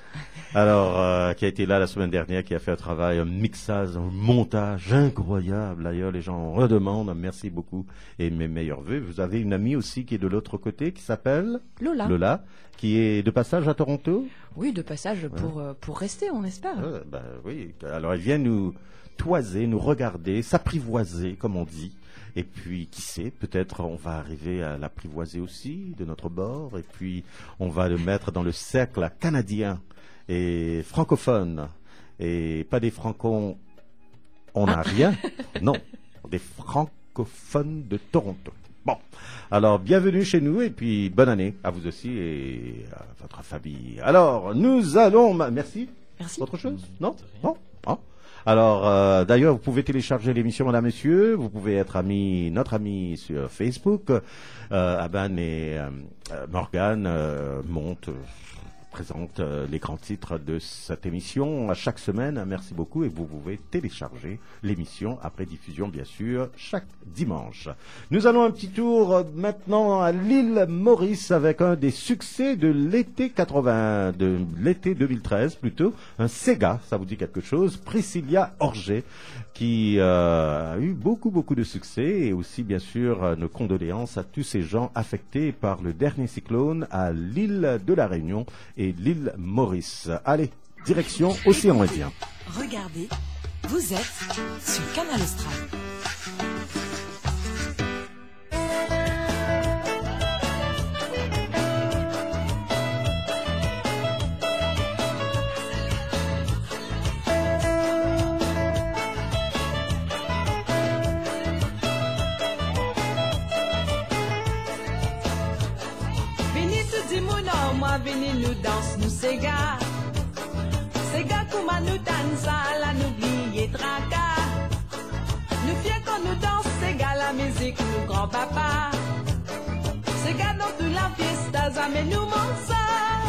Alors, euh, qui a été là la semaine dernière, qui a fait un travail, un mixage, un montage incroyable. D'ailleurs, les gens en redemandent. Merci beaucoup et mes meilleurs vœux. Vous avez une amie aussi qui est de l'autre côté, qui s'appelle Lola. Lola, qui est de passage à Toronto. Oui, de passage pour, Ouais. euh, pour rester, on espère. Euh, ben oui. Alors, elle vient nous toiser, nous regarder, s'apprivoiser, comme on dit. Et puis, qui sait, peut-être on va arriver à l'apprivoiser aussi de notre bord. Et puis, on va le mettre dans le cercle canadien et francophone. Et pas des francons, on n'a rien. Non, des francophones de Toronto. Bon, alors bienvenue chez nous et puis bonne année à vous aussi et à votre famille. Alors, nous allons... ma- Merci. Merci. Autre chose? Non? Non? Ah. Alors, euh, d'ailleurs, vous pouvez télécharger l'émission, Madame, Messieurs. Vous pouvez être ami, notre ami sur Facebook. Euh, Aban et euh, euh, Morgane euh, montent, euh, présentent euh, les grands titres de cette émission à chaque semaine. Merci beaucoup et vous pouvez télécharger l'émission après diffusion, bien sûr, chaque dimanche. Nous allons un petit tour euh, maintenant à l'île Maurice avec un des succès de l'été quatre-vingts, de l'été deux mille treize plutôt, un Sega, ça vous dit quelque chose, Priscilla Orger, qui euh, a eu beaucoup beaucoup de succès et aussi bien sûr euh, nos condoléances à tous ces gens affectés par le dernier cyclone à l'île de la Réunion et l'île Maurice. Allez, direction Océan Indien. Regardez, vous êtes sur Canal Austral. Vini tout di moun an, moi vini nous danse, nous sega. Sega kouman nous danse, la n'oubliez traka. Nous fiers quand nous danse, sega la musique, nous grand papa. Sega dans toute la fiesta, jamais nous manque ça.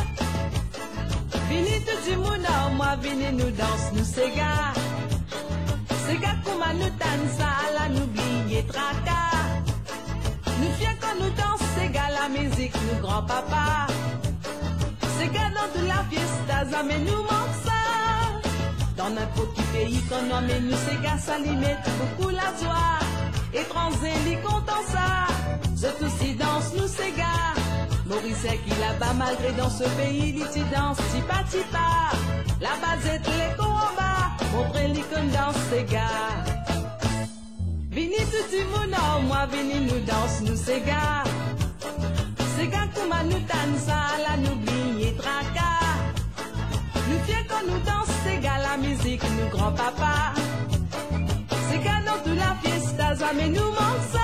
Vini tout di moun an, moi vini nous danse, nous sega. Sega kouman nous danse, la n'oubliez traka. Nous fiers quand nous danse, Sega la musique, nous grand-papa. Sega dans toute la fiesta, jamais nous manque ça. Dans n'importe quel pays qu'on emmène nous, Sega, ça lui met beaucoup la joie. Étranger, lui content ça. Je tous y danse, nous Sega. Maurice qui là-bas malgré dans ce pays il t'y danse tipa tipa. La base est les combats, montrez les qu'on danse ces gars. Vini tout le monde, moi vini nous danse nous ces gars. Ces gars comment nous danse là nous oublier tracas. Nous fiers quand nous danse ces gars la musique nous grand papa. Ces gars dans toute la fiesta mais nous manque ça.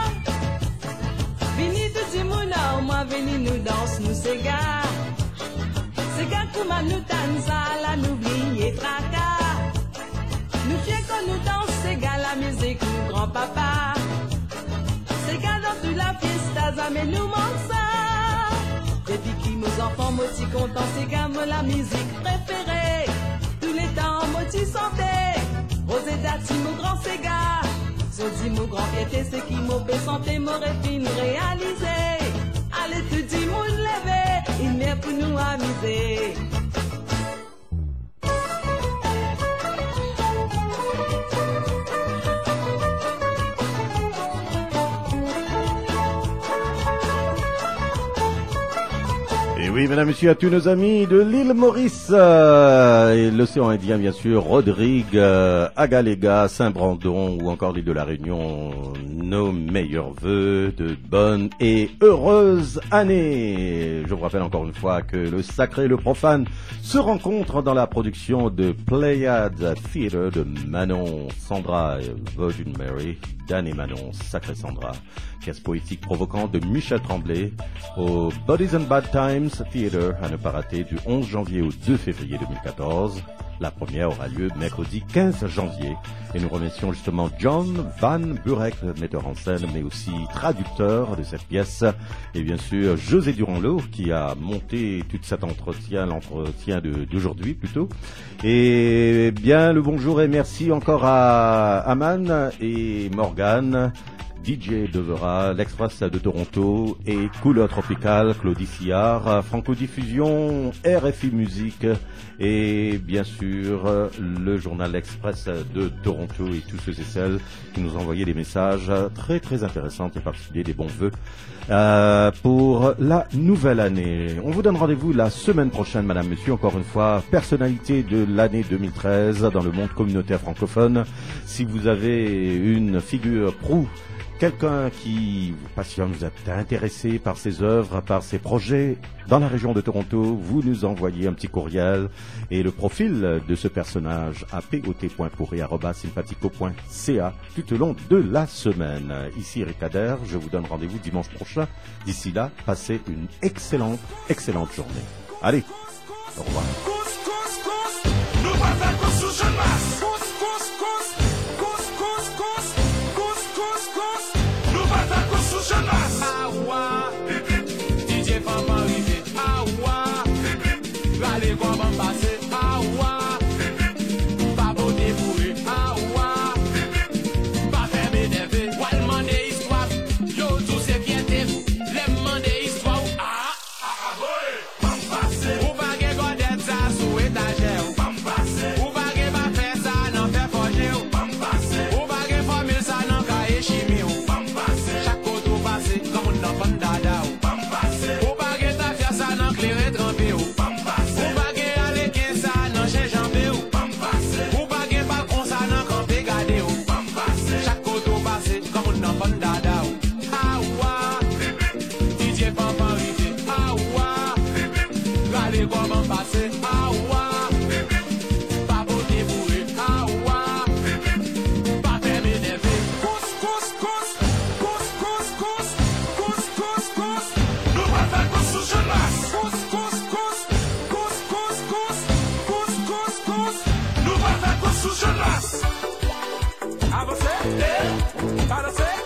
Vini tout le monde, moi vini nous danse nous ces gars. Ces gars comment nous danse là nous oublier tracas. Nous fiers quand nous danse ces gars la musique nous grand papa. Ces gars dans toute la fiesta mais nous manque ça. Depuis qui nos enfants m'ont content ces gars me la musique préférée. Tous les temps m'ont santé. Rosé dati mon grand ces gars. Zodi mon grand piété c'est qui m'ont fait santé m'aurait fini réalisé. Allez tout dit mon lever, il n'est pour nous amuser. Et oui, mesdames, messieurs, à tous nos amis de l'île Maurice euh, et l'océan Indien, bien sûr, Rodrigue, euh, Agaléga, Saint-Brandon ou encore l'île de la Réunion, nos meilleurs vœux de bonnes et heureuses années. Je vous rappelle encore une fois que le sacré et le profane se rencontrent dans la production de Pléiade Theatre de Manon Sandra et Virgin Mary, Dan et Manon, Sacré Sandra. Pièce poétique provocante de Michel Tremblay au Bodies and Bad Times Theatre à ne pas rater du onze janvier au deux février deux mille quatorze. La première aura lieu mercredi quinze janvier et nous remercions justement John Van Burek, metteur en scène mais aussi traducteur de cette pièce, et bien sûr José Durand-Lot qui a monté tout cet entretien, l'entretien de, d'aujourd'hui plutôt. Et bien le bonjour et merci encore à Aman et Morgane, D J Devera, l'Express de Toronto et Couleur Tropicale, Claudie Sillard, Franco Diffusion, R F I Musique et bien sûr le journal L'Express de Toronto et tous ceux et celles qui nous ont envoyé des messages très très intéressants et particuliers, des bons vœux euh, pour la nouvelle année. On vous donne rendez-vous la semaine prochaine, madame, monsieur, encore une fois, personnalité de l'année deux mille treize dans le monde communautaire francophone. Si vous avez une figure proue, quelqu'un qui vous passionne, vous êtes intéressé par ses œuvres, par ses projets dans la région de Toronto, vous nous envoyez un petit courriel et le profil de ce personnage à p o t point pourri arobase sympathico point c a tout au long de la semaine. Ici Eric Kader, je vous donne rendez-vous dimanche prochain. D'ici là, passez une excellente, excellente journée. Allez, au revoir. Para ser, para ser.